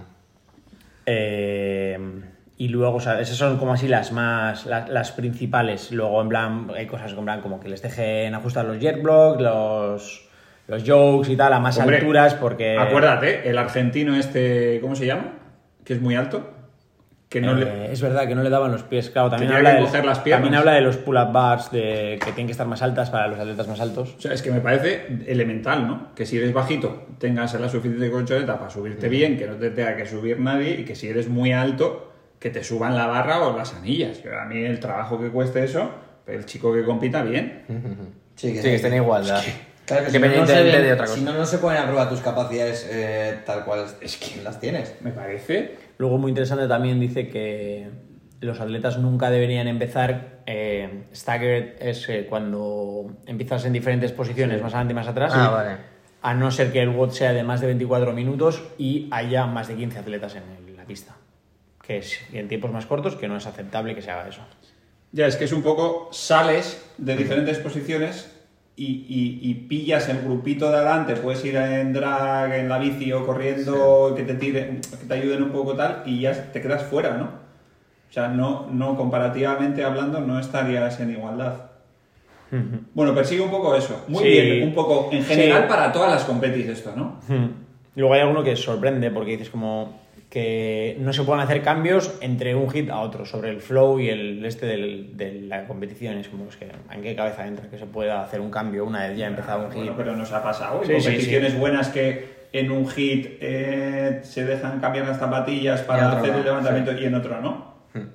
Y luego, o sea, esas son como así las las principales. Luego, en plan, hay cosas en plan como que les dejen ajustar los jet blocks, los jokes y tal a más
Hombre,
alturas, porque...
Acuérdate, el argentino este, ¿cómo se llama? Que es muy alto. Que no le...
Es verdad que no le daban los pies, claro. También
Tenía
habla,
que coger las piernas.
también habla de los pull-up bars, de que tienen que estar más altas para los atletas más altos.
O sea, es que me parece elemental, ¿no? Que si eres bajito tengas la suficiente colchoneta para subirte bien, que no te tenga que subir nadie, y que si eres muy alto, que te suban la barra o las anillas. Que a mí el trabajo que cueste eso, el chico que compita bien.
Sí,
Sí, que estén en igualdad.
Claro que si no,
Independientemente de otra cosa.
si no se ponen a prueba tus capacidades tal cual es que las tienes.
Me parece...
Luego, muy interesante, también dice que los atletas nunca deberían empezar staggered, es cuando empiezas en diferentes posiciones, más adelante y más atrás.
Vale.
A no ser que el WOD sea de más de 24 minutos y haya más de 15 atletas en la pista. Que es en tiempos más cortos que no es aceptable que se haga eso.
Ya, es que es un poco, sales de diferentes posiciones y pillas el grupito de adelante, puedes ir en drag, en la bici o corriendo, que te tiren, que te ayuden un poco tal, y ya te quedas fuera, ¿no? O sea, no comparativamente hablando, no estarías en igualdad. Bueno, persigue un poco eso. Muy
Sí.
bien, un poco en general
Sí.
para todas las competis esto, ¿no?
Y luego hay alguno que sorprende porque dices como que no se pueden hacer cambios entre un hit a otro sobre el flow y el de la competición. Es como, es que, ¿en qué cabeza entra que se pueda hacer un cambio una vez ya empezado un hit?
Bueno, pero nos ha pasado. Hay
Sí, sí,
competiciones
sí.
buenas que en un hit se dejan cambiar las zapatillas para
otro
hacer
no,
el levantamiento y en otro no.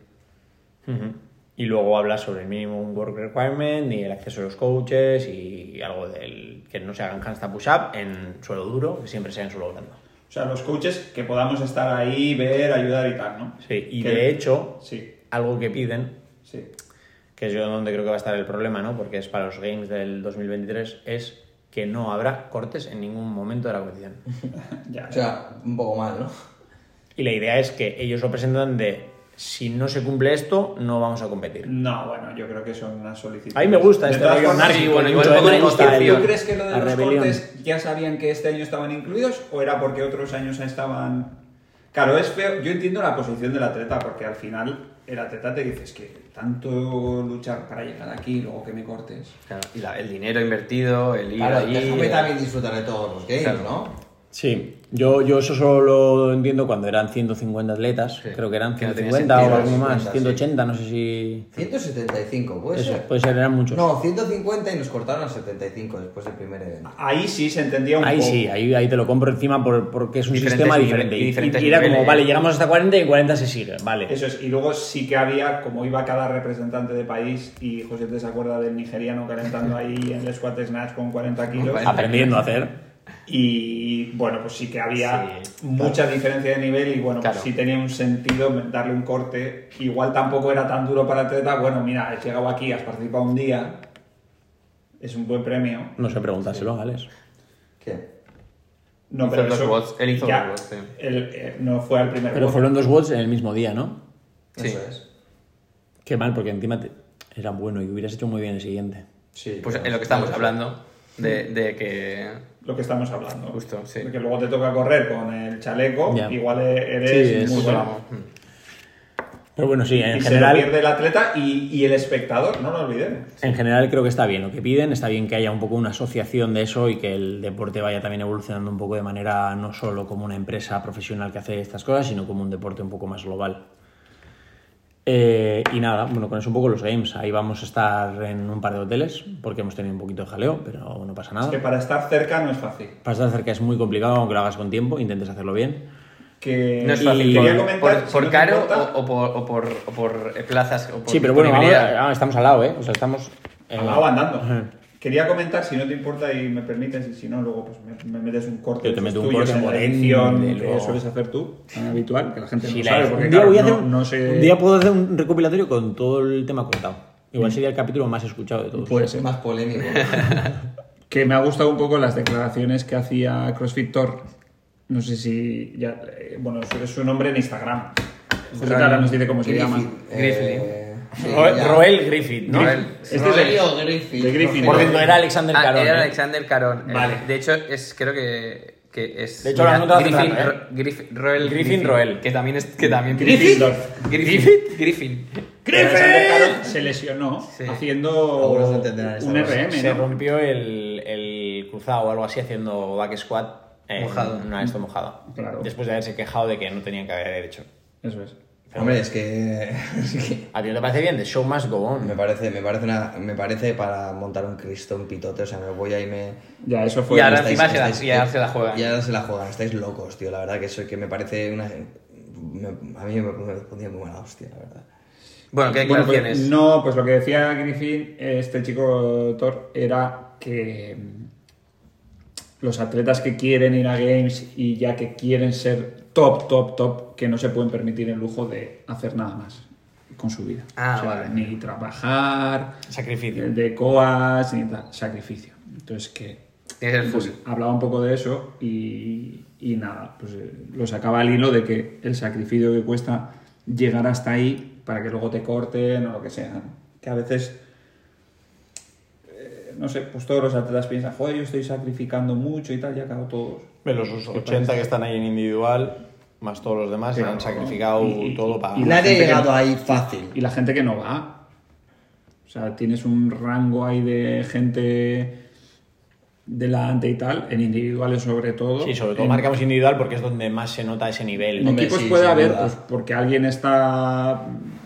Y luego hablas sobre el minimum work requirement y el acceso a los coaches y algo del que no se hagan handstand push-up en suelo duro, que siempre sea en suelo blando.
O sea, los coaches que podamos estar ahí, ver, ayudar y tal, ¿no?
Sí, y
Que-
de hecho,
Sí,
algo que piden,
sí.
que es yo donde creo que va a estar el problema, ¿no? Porque es para los Games del 2023, es que no habrá cortes en ningún momento de la competición.
Ya.
O sea, un poco mal, ¿no?
Y la idea es que ellos lo presentan de, si no se cumple esto, no vamos a competir.
No, bueno, yo creo que son unas solicitudes.
A mí me gusta
De
este
todas
rollo
formas,
anárquico,
sí, bueno,
mucho,
igual un poco
me
de
gusta
negociación.
¿Tú crees que lo de
la
los
rebelión.
cortes ya sabían que este año estaban incluidos o era porque otros años estaban...? Claro, es feo. Yo entiendo la posición del atleta porque al final el atleta te dices que tanto luchar para llegar aquí y luego que me cortes.
Claro, y el dinero invertido, el ir
Claro,
allí...
déjame también disfrutar de todos los games,
Claro.
¿no?
Sí, yo eso solo lo entiendo cuando eran 150 atletas,
Sí.
creo que eran
Que no tenía
150 o
sentido,
algo más,
50,
180, no sé si...
175, ¿puede
Eso,
ser?
puede ser, eran muchos.
No, 150 y nos cortaron a 75 después del primer evento.
Ahí sí se entendía un
Ahí
poco.
sí, ahí te lo compro encima porque es un
Diferentes
sistema
niveles-
diferente.
y diferentes
Y era como,
niveles.
vale, llegamos hasta 40 y 40 se sigue, vale.
Eso es, y luego sí que había, como iba cada representante de país, y José te se acuerda del nigeriano calentando ahí en el squat snatch con 40 kilos,
Aprendiendo a hacer.
y bueno, pues sí que había
Sí,
mucha diferencia de nivel y bueno,
Claro.
pues sí tenía un sentido darle un corte, igual tampoco era tan duro para el atleta, bueno, mira, has llegado aquí, has participado un día, es un buen premio.
No sé, pregúntaselo, Alex.
¿Qué?
No,
Hizo
pero
los
eso
watts, él hizo
ya,
los watts, sí.
no fue al primer
Pero
WOD.
fueron 2 watts en el mismo día, ¿no?
Sí.
Eso es.
Qué mal, porque encima era bueno y hubieras hecho muy bien el siguiente.
Sí.
Pues
claro.
en lo que estamos hablando, de que...
Lo que estamos hablando.
Justo, sí.
Porque luego te toca correr con el chaleco,
Ya.
igual eres
Sí, es
muy
justo,
bueno.
vamos.
Pero bueno, sí,
Y
en
se
general...
lo pierde el atleta y el espectador, no lo olvidemos.
En general creo que está bien lo que piden, está bien que haya un poco una asociación de eso y que el deporte vaya también evolucionando un poco de manera no solo como una empresa profesional que hace estas cosas, sino como un deporte un poco más global. Y nada, bueno, con eso un poco los games. Ahí vamos a estar en un par de hoteles porque hemos tenido un poquito de jaleo, pero no pasa nada.
Es que para estar cerca no es fácil.
Para estar cerca es muy complicado, aunque lo hagas con tiempo, intentes hacerlo bien.
Que
No es
y
fácil.
quería
Por,
comentar, si
por
no te
caro
importa,
o por plazas o por
Sí, pero bueno,
disponibilidad.
estamos al lado, ¿eh? O sea, estamos...
al lado andando.
Ajá.
Quería comentar, si no te importa y me permites, y si no, luego pues me metes un corte.
Yo te
de esos
meto un
tuyos
corte
en la
potente,
edición que
luego.
sueles hacer tú, tan habitual, que la gente
Sí,
no
la-
sabe. Porque,
un, día
claro,
voy a hacer
no sé...
un día puedo hacer un recopilatorio con todo el tema cortado. Igual sería el capítulo más escuchado de todos.
Puede ser.
Más polémico.
Que me ha gustado un poco las declaraciones que hacía CrossFit Thor. No sé si ya... bueno, es su nombre en Instagram. José Clara nos dice cómo se llama.
Sí, ya.
Roel Griffith, ¿no?
Roel.
Este es
Rogelio Griffith.
de Griffith.
Por cierto, era Alexander Caron.
Era
¿eh?
Alexander Caron.
Vale.
De hecho, creo que es...
De hecho, lo han notado hace
Griffin,
rato, ¿eh?
Roel
Griffin Roel.
Que también es... Que también
Gryffindor.
Griffin.
Alexander Caron se lesionó
Sí.
haciendo
Algunos entenderán esta
un
cosa.
RM,
Se
¿no?
rompió el cruzado o algo así haciendo back squat
Mojado.
en una esto mojada.
Claro.
Después de haberse quejado de que no tenían que haber hecho.
Eso es.
Hombre, es que
¿A ti no te parece bien? The show must go on.
me parece para montar un Cristo, un pitote, o sea, me voy ahí me...
Ya, eso fue...
Y ahora
estáis-
encima se la-
estáis-
y ahora se la juegan.
Y ahora se la juegan, estáis locos, tío, la verdad que eso que me parece una... a mí me pondría muy buena hostia, la verdad.
Bueno, ¿qué
Bueno, pues,
declaraciones?
no, pues lo que decía Griffin, este chico Thor, era que los atletas que quieren ir a Games y ya que quieren ser top, que no se pueden permitir el lujo de hacer nada más con su vida.
Ah,
o sea,
vale.
ni trabajar,
Sacrificio.
de coas, ni tal, sacrificio. Entonces que
Tiene que ser full.
Pues hablaba un poco de eso y nada, pues lo sacaba al hilo de que el sacrificio que cuesta llegar hasta ahí para que luego te corten o lo que sea, ¿no? Que a veces, no sé, pues todos los atletas piensan, joder, yo estoy sacrificando mucho y tal, y acabo todos.
Los 80 que están ahí en individual, más todos los demás, se han sacrificado todo para...
y
Nadie ha
gente
llegado
que-
ahí fácil.
Y la gente que no va. O sea, tienes un rango ahí de gente delante y tal, en individuales sobre todo.
Sí, sobre todo
en,
marcamos individual porque es donde más se nota ese nivel.
en
Hombre,
equipos
sí,
puede
sin
haber,
duda.
pues porque alguien está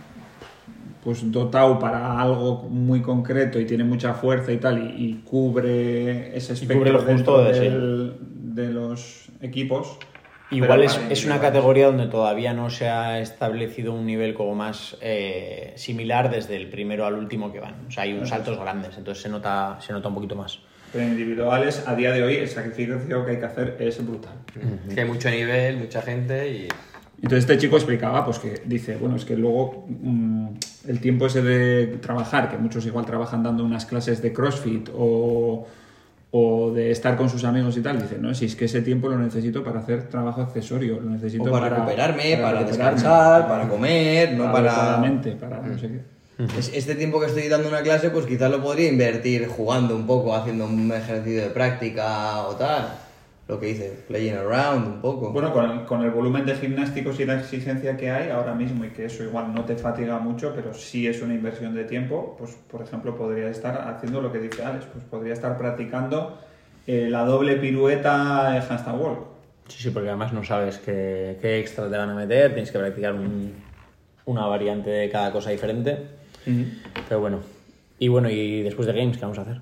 pues dotado para algo muy concreto y tiene mucha fuerza y tal, y cubre ese espectro
cubre lo justo
dentro de los equipos.
Igual
Pero
es
para
una
individuales.
categoría donde todavía no se ha establecido un nivel como más similar desde el primero al último que van. O sea, hay unos saltos grandes, entonces se nota un poquito más.
Pero en individuales, a día de hoy, el sacrificio que hay que hacer es brutal.
Que hay mucho nivel, mucha gente y...
Entonces este chico explicaba, pues que dice, bueno, es que luego el tiempo ese de trabajar, que muchos igual trabajan dando unas clases de CrossFit o de estar con sus amigos y tal, dice, no, si es que ese tiempo lo necesito para hacer trabajo accesorio, lo necesito
O para recuperarme, para
recuperarme,
descansar, para comer, no para...
adecuadamente, para no sé qué.
Este tiempo que estoy dando una clase, pues quizás lo podría invertir jugando un poco, haciendo un ejercicio de práctica o tal. Lo que dice, playing around un poco.
Bueno, con el volumen de gimnásticos y la exigencia que hay ahora mismo, y que eso igual no te fatiga mucho, pero sí es una inversión de tiempo, pues por ejemplo podría estar haciendo lo que dice Alex, pues podría estar practicando la doble pirueta handstand walk.
Sí, porque además no sabes qué extra te van a meter, tienes que practicar una variante de cada cosa diferente. Pero bueno. Y después de Games, ¿qué vamos a hacer?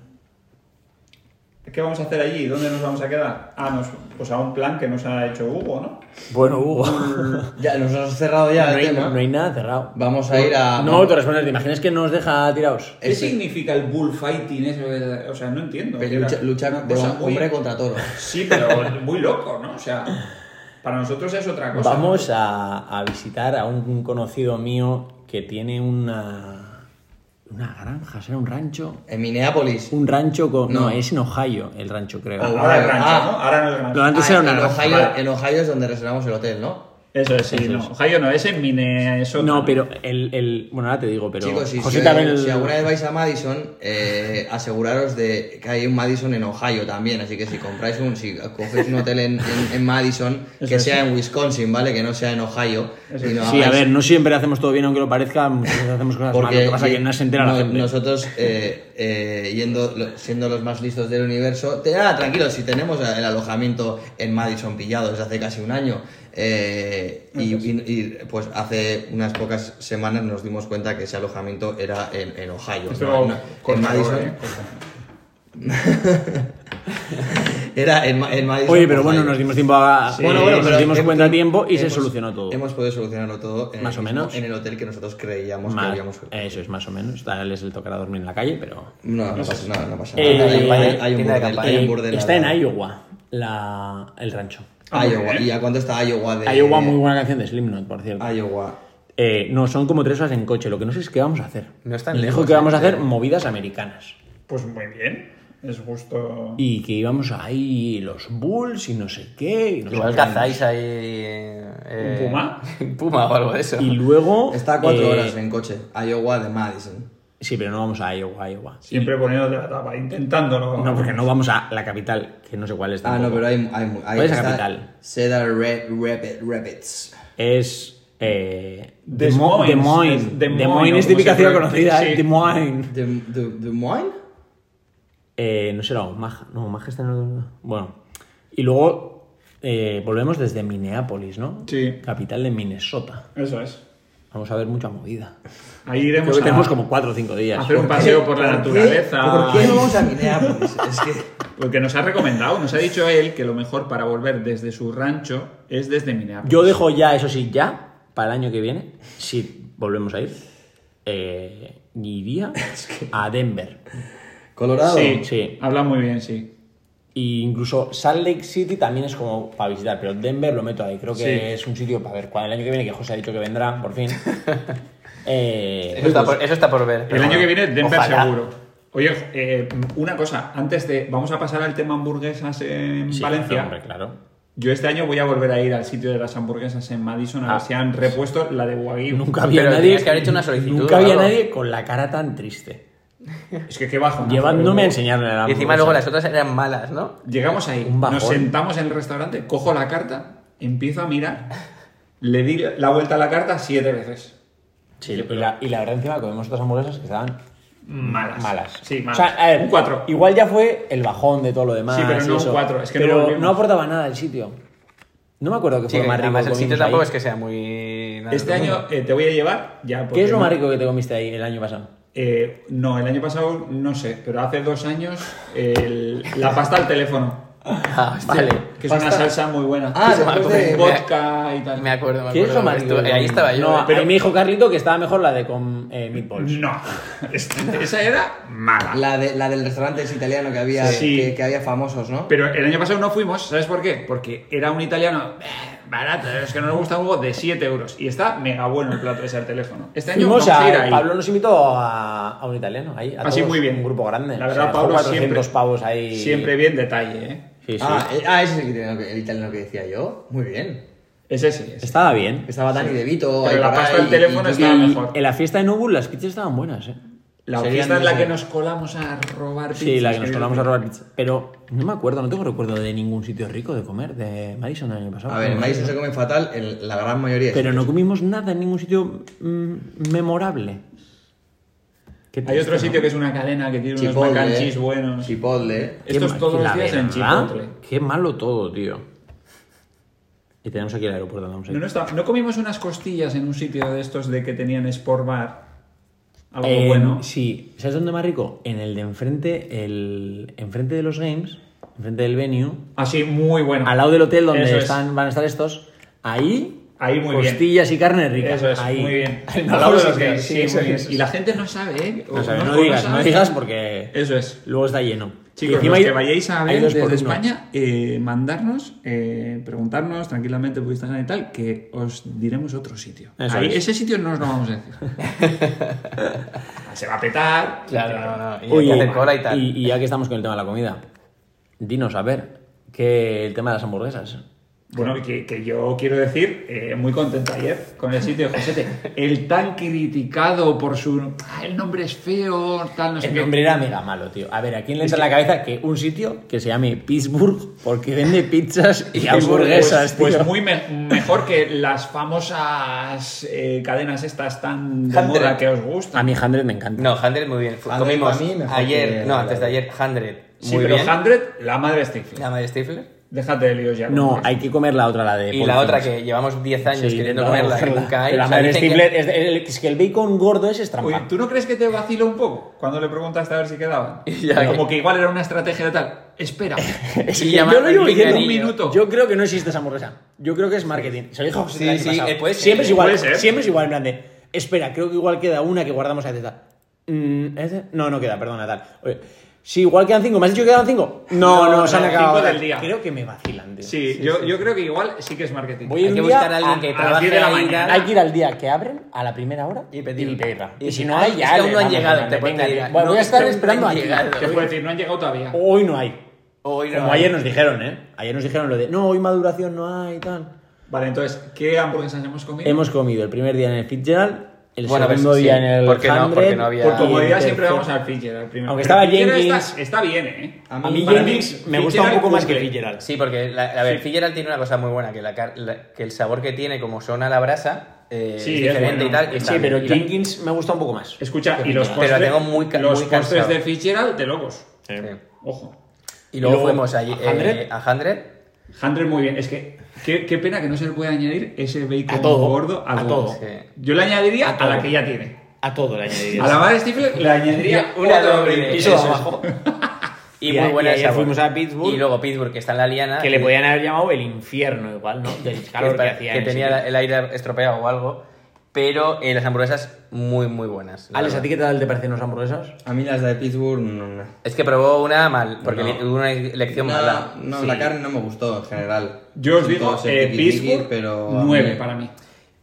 ¿Qué vamos a hacer allí? ¿Dónde nos vamos a quedar? Pues a un plan que nos ha hecho Hugo, ¿no?
Bueno, Hugo.
Ya, nos has cerrado ya
no,
el tema.
no hay nada cerrado.
Vamos a ir a...
No, te respondes, ¿te imaginas que nos deja tirados?
¿Qué significa el bullfighting? Eso? O sea, no entiendo.
Lucha
Una
de
cosa muy-
hombre contra toro.
Sí, pero muy loco, ¿no? O sea, para nosotros es otra cosa.
Vamos a visitar a un conocido mío que tiene una granja, será un rancho.
En Minneapolis.
Un rancho con... No,
No.
es en Ohio el rancho, creo.
¿no? Ahora es rancho,
Ah.
¿no? Ahora no es rancho.
Lo antes era una
en,
granja.
Ohio,
vale.
en Ohio es donde reservamos el hotel, ¿no?
Eso es, sí,
Eso
no.
es.
Ohio no, es en Minnesota.
No, pero
¿no?
bueno, ahora te digo, pero...
Chicos, si
José también...
si alguna vez vais a Madison, aseguraros de que hay un Madison en Ohio también. Así que si cogéis un hotel en Madison, que sea en Wisconsin, ¿vale? Que no sea en Ohio.
Eso
y no
Sí, a
hagáis-
ver, no siempre hacemos todo bien aunque lo parezca, muchas veces hacemos cosas mal. Lo que pasa es que no se entera la gente.
Nosotros, siendo los más listos del universo, tranquilos, si tenemos el alojamiento en Madison pillado desde hace casi un año, y pues hace unas pocas semanas nos dimos cuenta que ese alojamiento era en Ohio,
Esto
no,
lo
en
corto,
Madison. Era en Madison.
Oye, pero bueno,
Ohio.
nos dimos tiempo a...
Bueno,
nos
pero
dimos
en
cuenta a
fin,
tiempo y se
hemos-
solucionó todo.
Hemos podido solucionarlo todo en
Más o menos.
en el hotel que nosotros creíamos que
Más-
habíamos.
Eso es, más o menos. A él les le tocará dormir en la calle, pero...
No pasa nada, no pasa
Eh,
nada. Hay un
tienda de
burdel,
campaña.
hay un burdel
está
al
en
lado.
Iowa, el rancho.
Iowa. ¿Y a cuánto está Iowa de...?
Iowa, muy buena canción de Slipknot, por cierto.
Iowa.
No, son como 3 horas en coche. Lo que no sé es qué vamos a hacer.
No es tan
Les dijo
lejos,
que vamos a
¿eh?
hacer movidas americanas.
Pues muy bien. Es justo.
Y que íbamos ahí los bulls y no sé qué. Y no sé
Igual
qué.
cazáis ahí...
¿Un puma?
Un puma o algo de eso.
Y luego...
Está a 4 horas en coche. Iowa de Madison.
Sí, pero no vamos a Iowa.
Siempre poniéndote la tapa, intentándolo.
No, porque no vamos a la capital, que no sé cuál es
Ah,
tampoco.
no, pero hay
¿Cuál es la
está
capital?
Cedar Rapids.
Es...
Des Moines.
Des Moines.
Es
Des
Moines,
Moines es
o como
típica
se
ciudad
pronuncia.
conocida,
Sí.
Des Moines.
¿Des Moines?
No será Omaha. No, Omaha está en el... Bueno. Y luego volvemos desde Minneapolis, ¿no?
Sí.
Capital de Minnesota.
Eso es.
Vamos a ver mucha movida.
Ahí
Creo
iremos
que
a
tenemos como 4 o 5 días.
hacer un paseo por la naturaleza.
¿Por qué no vamos a Minneapolis? Es que...
Porque nos ha recomendado, nos ha dicho él que lo mejor para volver desde su rancho es desde Minneapolis.
Yo dejo ya, eso sí, ya, para el año que viene, si volvemos a ir, iría a Denver.
¿Colorado?
Sí,
Sí.
habla muy bien, sí.
Y incluso Salt Lake City también es como para visitar, pero Denver lo meto ahí. Creo que
Sí.
es un sitio para ver. Cuando el año que viene, que José ha dicho que vendrá, por fin.
Eso está por ver.
El año que viene Denver
ojalá.
seguro. Oye, una cosa, antes de... Vamos a pasar al tema hamburguesas en
Sí,
Valencia.
hombre, claro.
Yo este año voy a volver a ir al sitio de las hamburguesas en Madison a ver si han repuesto la de Wagyu.
Nunca había
Pero
nadie.
tenías que haber hecho una solicitud
Nunca
o
había
algo.
nadie con la cara tan triste.
Es que qué bajo.
Llevándome a enseñarle la
Y encima luego las otras eran malas, ¿no?
Llegamos ahí,
Un bajón.
nos sentamos en el restaurante, cojo la carta, empiezo a mirar, le di la vuelta a la carta 7 veces.
Sí, y la verdad encima comemos otras hamburguesas que estaban malas.
Sí, malas.
O sea, a ver,
un 4.
Igual ya fue el bajón de todo lo demás.
Sí, pero
y
no un
eso.
4, es que no
pero
volvimos.
no aportaba nada el sitio. No me acuerdo qué
Sí,
fue lo más rico
además
que
el sitio
comimos
tampoco
ahí.
es que sea muy... nada
Este
otro
año
mundo.
te voy a llevar ya.
¿Qué
porque
es lo
no-
más rico que te comiste ahí el año pasado?
No, el año pasado no sé, pero hace 2 años la pasta al teléfono.
Ah, hostia.
Vale.
Que es una salsa muy buena.
Ah,
Que se
después
llama
de-
vodka y tal.
Me acuerdo.
¿Qué es lo más rico?
Ahí estaba yo.
No,
Pero
ahí me dijo Carlito que estaba mejor la de con meatballs.
No, esa era mala.
La del restaurante ese italiano que había,
Sí.
que había famosos, ¿no?
Pero el año pasado no fuimos, ¿sabes por qué? Porque era un italiano barato, es que no nos gusta un huevo de 7 euros. Y está mega bueno el plato ese al teléfono. Este año
Fuimos
vamos a ir ahí.
Pablo nos invitó a un italiano, ahí. A
Así
todos,
muy bien.
Un grupo grande.
La verdad,
dejó
Pablo
400
siempre,
pavos ahí.
siempre bien detalle, ¿eh?
Sí, sí.
Ese es el italiano que decía yo. Muy bien.
Ese sí. ese.
Estaba bien.
Estaba Dani De Vito.
Pero
ahí
la
por
pasta
ahí,
del teléfono
y-
estaba
y-
mejor.
En la fiesta de Nobul las pizzas estaban buenas,
La
Serían
fiesta en la
de-
que nos colamos a robar pizzas.
Sí, la que nos
querido.
colamos a robar pizza. Pero no me acuerdo, no tengo recuerdo de ningún sitio rico de comer de Madison el año pasado.
A ver, en Madison se come fatal en la gran mayoría de
Pero no
sitios.
comimos nada en ningún sitio memorable. Qué
Hay
triste,
otro sitio
¿no?
que es una cadena que tiene unos
Chipotle,
mac and cheese buenos.
Chipotle.
Qué
Estos
ma-
todos
la
los días en
verdad,
Chipotle.
Qué malo todo, tío. Y tenemos aquí el aeropuerto. Vamos ahí.
¿No comimos unas costillas en un sitio de estos de que tenían Sport Bar? Algo bueno.
Sí, ¿sabes dónde más rico? En el de enfrente, enfrente de los games, enfrente del venue,
Así, muy bueno.
al lado del hotel donde
Eso es.
van a estar estos, ahí
Muy bien.
costillas y carne rica.
Eso es,
ahí.
muy bien.
El
Al lado de
mejor
los
sitio,
gays,
sí,
sí,
eso
muy bien.
es.
Y la gente no sabe, ¿eh?
No sabes,
O
no digas,
sabe.
no digas porque
Eso es.
luego está lleno.
Chicos,
Y encima
los que
hay-
vayáis a
hay
ver
dos por
desde
uno.
España, mandarnos, preguntarnos tranquilamente por Instagram y tal, que os diremos otro sitio.
Eso
Ahí,
es.
ese sitio no os lo vamos a decir. Se va a petar.
Claro, no. Y hay
Oye,
que hacer cola y tal.
y ya que estamos con el tema de la comida, dinos, a ver, que el tema de las hamburguesas.
Bueno, que yo quiero decir, muy contento ayer con el sitio de Josete. El tan criticado por su... el nombre es feo, tal, no sé
El
qué.
nombre era mega malo, tío. A ver, ¿a quién le entra en la cabeza que un sitio que se llame Pittsburgh porque vende pizzas y hamburguesas,
Pues
tío?
muy mejor que las famosas cadenas estas tan de
100.
moda que os
A
gustan.
mí 100 me encanta.
No, 100 muy bien.
Hundred
Comimos
para mí mejor
ayer,
que
no,
la
antes de
de-
ayer, 100.
Sí,
Muy
pero
bien.
100, la madre Stifler.
La madre Stifler.
Déjate de líos ya.
No, hay que comer la otra, la de
Y
Paul
la otra
Fings.
que llevamos 10 años
Sí,
queriendo
no,
comerla, que
ojalá.
nunca hay.
Pero la
O sea,
madre
dicen que-
Stifler, es que el bacon gordo ese es
Oye,
trampa.
¿tú no crees que te vaciló un poco cuando le preguntaste a ver si quedaban?
Ya,
Como que igual era una estrategia de tal. Espera.
Es
Y
que
llama
yo lo llevo
al
diciendo
pinganillo.
un minuto.
Yo creo que no existe esa hamburguesa. Yo creo que es marketing. Se lo dijo José
Sí,
el año
sí,
pasado.
puede ser.
Siempre es igual.
Puede ser.
Siempre es igual, en plan de, espera, creo que igual queda una que guardamos a tal. No queda, perdona, tal. Oye, sí, igual quedan 5. ¿Me has dicho que quedan 5? No, se han
no,
acabado.
5 del día.
Creo que me vacilan, tío.
Sí, yo creo que igual sí que es marketing.
Voy
Hay
un
que
día
buscar a alguien que
a las
trabaje
10 de la
ahí,
mañana.
Hay que ir al día que abren a la primera hora
Y pedirla.
pedirla.
Y
Y si
si
no
hay,
hay,
es
ya
que aún
le
no han
damos,
llegado,
venga,
te pueden
venga,
decir,
tío. Bueno,
no,
voy a
es que
estar
aún no
esperando
han
aquí.
llegado.
¿Qué puedo decir? No han llegado todavía.
Hoy no hay.
Hoy no
Como
hay.
ayer nos dijeron, ¿eh? Ayer nos dijeron lo de, no, hoy maduración no hay y tal.
Vale, entonces, ¿qué hamburguesas hemos comido?
Hemos comido el primer día en el Fitzgerald, el
Bueno,
segundo
pues,
día
sí.
en el
¿Por qué no?
100,
Porque no había-
Por
y
comodidad
el
siempre
tercer-
vamos al Fitzgerald primero.
Aunque
Pero
estaba
Fitzgerald
Jenkins-
Está bien, ¿eh?
A mí
para
Jenkins me gusta un
Fitzgerald
poco más que
cumple.
Fitzgerald.
Sí, porque, a ver, Fitzgerald tiene una cosa muy buena, que el sabor que tiene, como son a la brasa,
Sí,
es
es
diferente
bueno.
y tal. y está
Sí, pero
bien. Y la-
Jenkins me gusta un poco más.
Escucha, y los
Pero
postres,
tengo muy
los
muy
postres
cansado.
de Fitzgerald de locos.
Sí.
Ojo.
Y luego
luego,
fuimos allí,
¿a 100?
a 100.
100 muy bien. Es que qué pena que no se le puede añadir ese bacon
A todo,
gordo
a todo.
Sí.
Yo le añadiría a,
todo.
la que ya tiene.
A todo le añadirías.
A la madre Stifler le añadiría
Una
otro
doble.
bacon.
Piso
Eso es.
abajo.
Y
Y
muy
a-
buena
y
el
ayer
sabor.
fuimos a Pittsburgh.
Y luego Pittsburgh, que está en la Liana.
Que le
y-
podían haber llamado el infierno igual, ¿no? Del calor que hacía.
que
en ese
tenía
sitio.
el aire estropeado o algo. Pero las hamburguesas muy, muy buenas. la
Alex, ¿a
verdad.
ti qué tal te parecen las hamburguesas?
A mí las de Pittsburgh no.
Es que probó una mal, porque
No.
hubo una elección mala.
No,
Sí.
la carne no me gustó en general.
Yo os
Siento
digo,
ser tiquismiquis,
Pittsburgh,
pero a
9
mí-
para mí.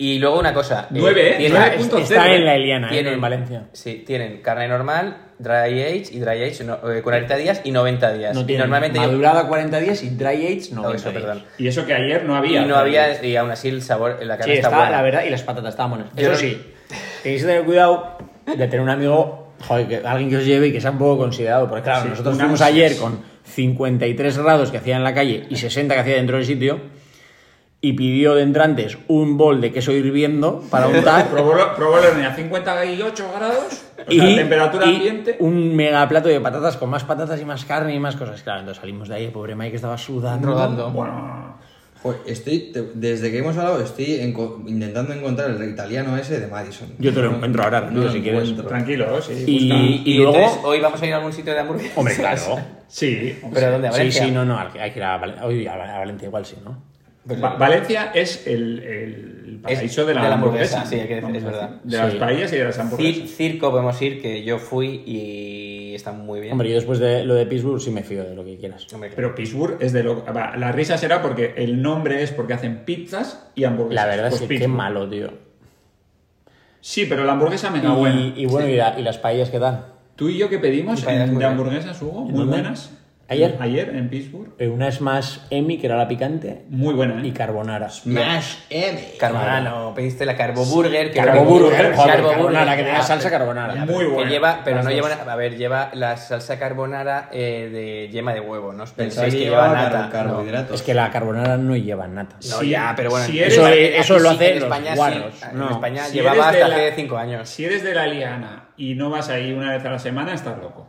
Y luego una cosa.
9,
tienen-
9.0.
Está en la Eliana, ¿eh?
tienen-
No en Valencia.
Sí, tienen carne normal, dry age y dry age 40 días y 90 días.
No
y
tiene
normalmente
madurada 40 días y dry age 90
eso,
días.
perdón.
Y eso que ayer no había.
Y no había, y aún así el sabor, la carne
Sí,
está
está,
buena.
la verdad, y las patatas estaban buenas.
Yo
Eso
no-
sí, tenéis que tener cuidado de tener un amigo, joder, que alguien que os lleve y que sea un poco considerado. Porque claro,
Sí,
nosotros
un
fuimos
ansias.
ayer con 53 grados que hacía en la calle y 60 que hacía dentro del sitio y pidió de entrantes un bol de queso hirviendo para untar
Probó la horneada a 58 grados, o sea, temperatura
y
ambiente.
un mega plato de patatas con más patatas y más carne y más cosas. Claro, entonces salimos de ahí, el pobre Mike estaba sudando.
Rodando.
Bueno,
Joder, desde que hemos hablado, estoy intentando encontrar el italiano ese de Madison.
Yo te lo encuentro ahora,
No lo
si quieres.
encuentro.
tranquilo, sí.
Y,
busca.
y luego...
entonces, hoy vamos a ir a algún sitio de hamburguesas.
Hombre, claro.
Sí.
¿Pero dónde? ¿A
Sí,
Valencia?
sí, no, hay que ir a Valencia. Hoy a Valencia igual sí, ¿no?
Valencia es el paraíso de la hamburguesa.
sí, es
vamos a
verdad.
decir, de las
Sí.
paellas y de las hamburguesas.
Circo podemos ir, que yo fui y está muy bien.
Hombre, yo después de lo de Pittsburgh sí me fío de lo que quieras.
Hombre,
Pero Pittsburgh es de lo... La risa será porque el nombre es porque hacen pizzas y hamburguesas.
La verdad
Pues
es que qué
Pittsburgh.
malo, tío.
Sí, pero la hamburguesa mega buena.
Y bueno, ¿y las paellas qué tal?
Tú y yo que pedimos
Y paellas muy
de
bien.
hamburguesas, Hugo, muy
¿Dónde?
buenas.
¿Ayer?
Ayer en Pittsburgh.
Una es más Emi, que era la picante,
Muy buena, ¿eh?
y carbonara.
Smash M.
Carbonara, no, pediste la Carboburger.
Carboburger, joder,
Carboburger,
carbonara, que tenía
ya,
salsa
pero-
carbonara.
ya,
Muy
pero que
buena.
lleva, pero
Las
no
dos.
lleva, a ver, lleva la salsa carbonara de yema de huevo, ¿no? os
Pensaba
pensáis
que
que lleva
llevaba
nata.
carbohidratos.
Es que la carbonara no lleva nata.
No,
Si-
ya, pero bueno.
si
en
eres-
España-
eso
aquí
lo
sí,
hacen
en
los
España
guarros,
sí,
no.
en España
Si
llevaba
eres de
hasta
la-
hace 5 años.
Si eres de la Liana y no vas ahí una vez a la semana, estás loco.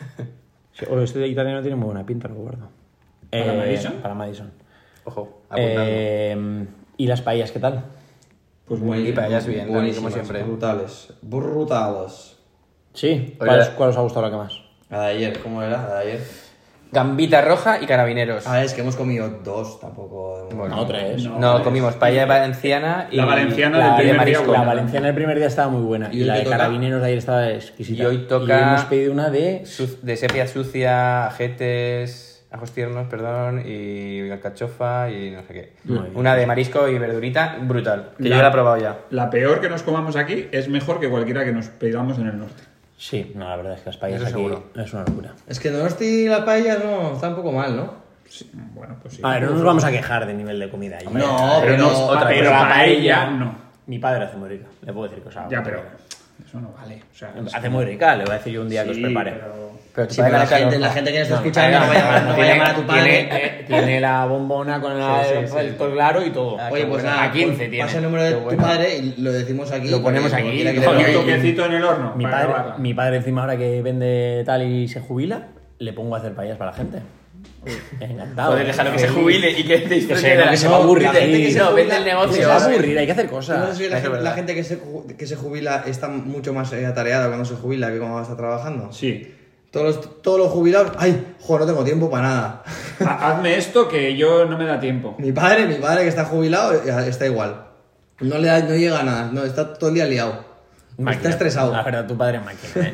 Sí, o este de italiano tiene muy buena pinta, lo guardo.
¿Para Madison?
Para Madison.
Ojo, apuntando.
¿Y las paellas qué tal?
Pues
Y paellas bien,
buenísimas,
como siempre.
brutales. Brutales.
Sí.
Oye,
¿Cuál os ha gustado la que más?
La de ayer, ¿cómo era? La de ayer.
Gambita roja y carabineros.
Ah, es que hemos comido dos, tampoco.
Bueno,
No, tres.
No, comimos paella valenciana y
La valenciana
y
del
de
primer día,
marisco.
buena.
La valenciana el primer día estaba muy buena.
¿Y
Y
hoy
la
qué
de
toca?
carabineros de ayer estaba exquisita.
Y hoy toca-
Y hemos pedido una de...
De sepia sucia, ajetes, ajos tiernos, perdón, y alcachofa y no sé qué.
Muy bien.
Una de marisco y verdurita, brutal. Que yo la he probado ya.
La peor que nos comamos aquí es mejor que cualquiera que nos pedamos en el norte.
Sí, no, la verdad es que las paellas
Eso
aquí
seguro.
es una locura.
Es que Donosti y la paella no, está un poco mal, ¿no?
Sí, bueno, pues sí.
A ver, no nos vamos a quejar de nivel de comida. allí.
No,
pero no,
otra
pero
cosa.
la paella no.
Mi padre hace muy rica. Le puedo decir cosas.
Ya, pero eso no vale. O sea,
Hace muy rica, le voy a decir yo un día que os
sí,
prepare.
pero-
Pero tu
Sí,
padre
pero
la
la gente que nos está escuchando no va a llamar a tu padre.
Tiene la bombona con el claro y todo.
Ah,
Oye, pues nada,
a 15 tiene.
pasa el número de
Qué
tu
bueno.
padre y lo decimos aquí.
Lo ponemos
porque
aquí.
cualquiera que
Con
le
un
vea-
toquecito en el horno.
Mi
para
padre,
acabarla.
mi padre encima ahora que vende tal y se jubila, le pongo a hacer paellas para la gente. Encantado.
Joder, déjalo que se jubile y que te disfrute
se-
de la-
que se va a aburrir
Dice,
aquí.
No, vende el
Se
negocio.
va a
¿sabes?
aburrir, hay que hacer
¿Tú no
cosas.
sabes que
Eso es
la
verdad.
gente que se jubila está mucho más atareada cuando se jubila que cuando está trabajando?
Sí.
Todos los jubilados, ¡ay! Joder, no tengo tiempo para nada.
Hazme esto que yo no me da tiempo.
Mi padre que está jubilado está igual. No llega a nada, no, está todo el día liado.
Máquina.
Está estresado.
La verdad, tu padre es máquina, ¿eh?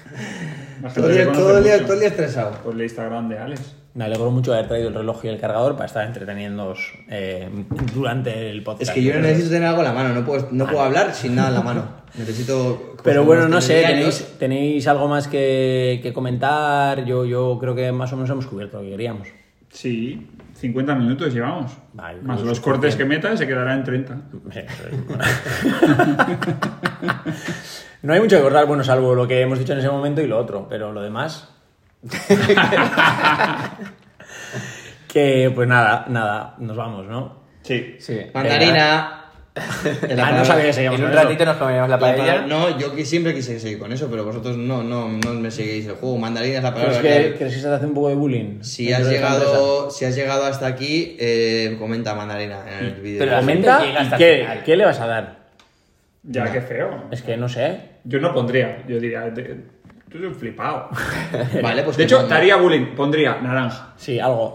La
Todo
gente
el día,
le conoce
todo el día,
mucho.
todo el día estresado.
Pues el Instagram de Alex.
Me alegro mucho de haber traído el reloj y el cargador para estar entreteniéndoos durante el podcast.
Es que yo no necesito tener algo en la mano, no puedo hablar sin nada en la mano. Necesito...
Pero bueno, no sé,
diarios.
¿tenéis algo más que comentar? Yo creo que más o menos hemos cubierto lo que queríamos.
Sí, 50 minutos llevamos.
Vale,
Más
pues
los
es
cortes que
suficiente.
meta se quedará en 30.
No hay mucho que cortar, bueno, salvo lo que hemos dicho en ese momento y lo otro, pero lo demás... que pues nada, nos vamos, ¿no?
Sí.
Sí.
Mandarina.
No sabía que seguíamos
En un
con eso.
ratito nos comeremos la paella.
No, yo siempre quise seguir con eso, pero vosotros no me seguís el juego. Mandarina es la palabra
¿Crees que se te hace un poco de bullying?
Si
dentro
has
de esta empresa?
llegado hasta aquí, comenta mandarina en el vídeo.
Pero la
Comenta,
gente llega hasta
¿y
el final.
qué le vas a dar?
Ya, qué feo.
Es que no sé.
Yo no pondría. Yo diría, tú eres un flipado.
Vale, pues
De
que
hecho,
ponga.
te haría bullying. Pondría naranja.
Sí, algo.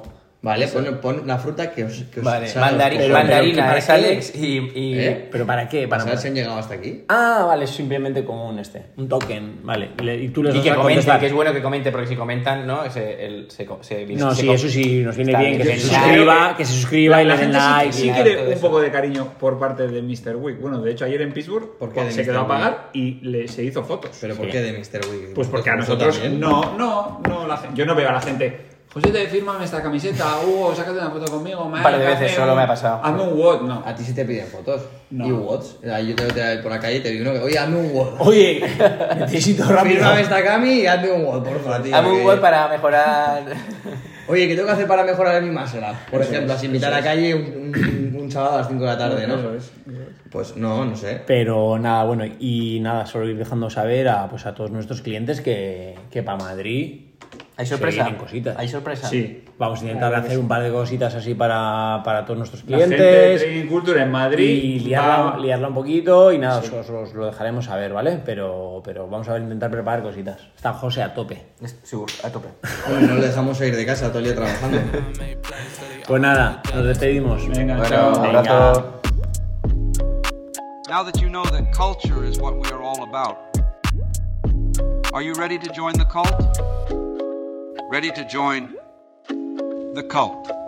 Vale, pon la fruta que os
Vale,
salga.
mandarina
¿para
es
qué?
Alex y...
¿Pero para qué?
¿Para
Para
saber si han llegado hasta aquí?
Ah, vale, es simplemente como un token, vale. Y tú les
Y
vas
que
a
comenten,
contestar.
que es bueno que comente, porque si comentan, ¿no?
No, sí, eso sí, nos viene
Está
bien, que
bien,
se
que
suscriba, que se suscriba y le den
gente
like.
sí
y-
quiere
todo
un
eso.
poco de cariño por parte de Mr. Week. Bueno, de hecho, ayer en Pittsburgh
¿Por qué de
se quedó a
Mr.
pagar y se hizo fotos.
¿Pero por qué de Mr. Week?
Pues porque a
¿Vosotros
nosotros
también?
yo no veo a la gente. José, fírmame esta camiseta. Hugo, sácate una foto conmigo.
Un par de veces solo me ha pasado.
Hazme un WOD, no.
A ti sí te piden fotos.
No.
¿Y Watts? Yo te voy por la calle y te digo uno que, oye, hazme un WOD.
Oye, necesito rápido.
Fírmame esta cami y hazme un WOD, por favor, tío.
Hazme un
que-
web para mejorar...
Oye, ¿qué tengo que hacer para mejorar mi muscle up? Por ejemplo, así invitar
eso
a la calle un sábado a las 5 de la tarde, ¿no?
Eso es.
Pues no sé.
Pero nada, bueno, y nada, solo ir dejando saber a todos nuestros clientes que para Madrid
¿Hay
se
sorpresa?
vienen cositas.
¿Hay sorpresa?
Sí.
Vamos a intentar hacer un par de cositas así para todos nuestros
La gente de
clientes.
Trading Culture en Madrid
Y liarla un poquito y nada, os lo dejaremos saber, ¿vale? Pero vamos a ver, intentar preparar cositas. Está José a tope.
Seguro, a tope.
Hombre, no le dejamos ir de casa todo el día trabajando.
Pues nada, nos despedimos.
Venga,
Bueno,
chao.
abrazo.
Now that you know that culture is what we are all about, are you ready to join the cult? Ready to join the cult?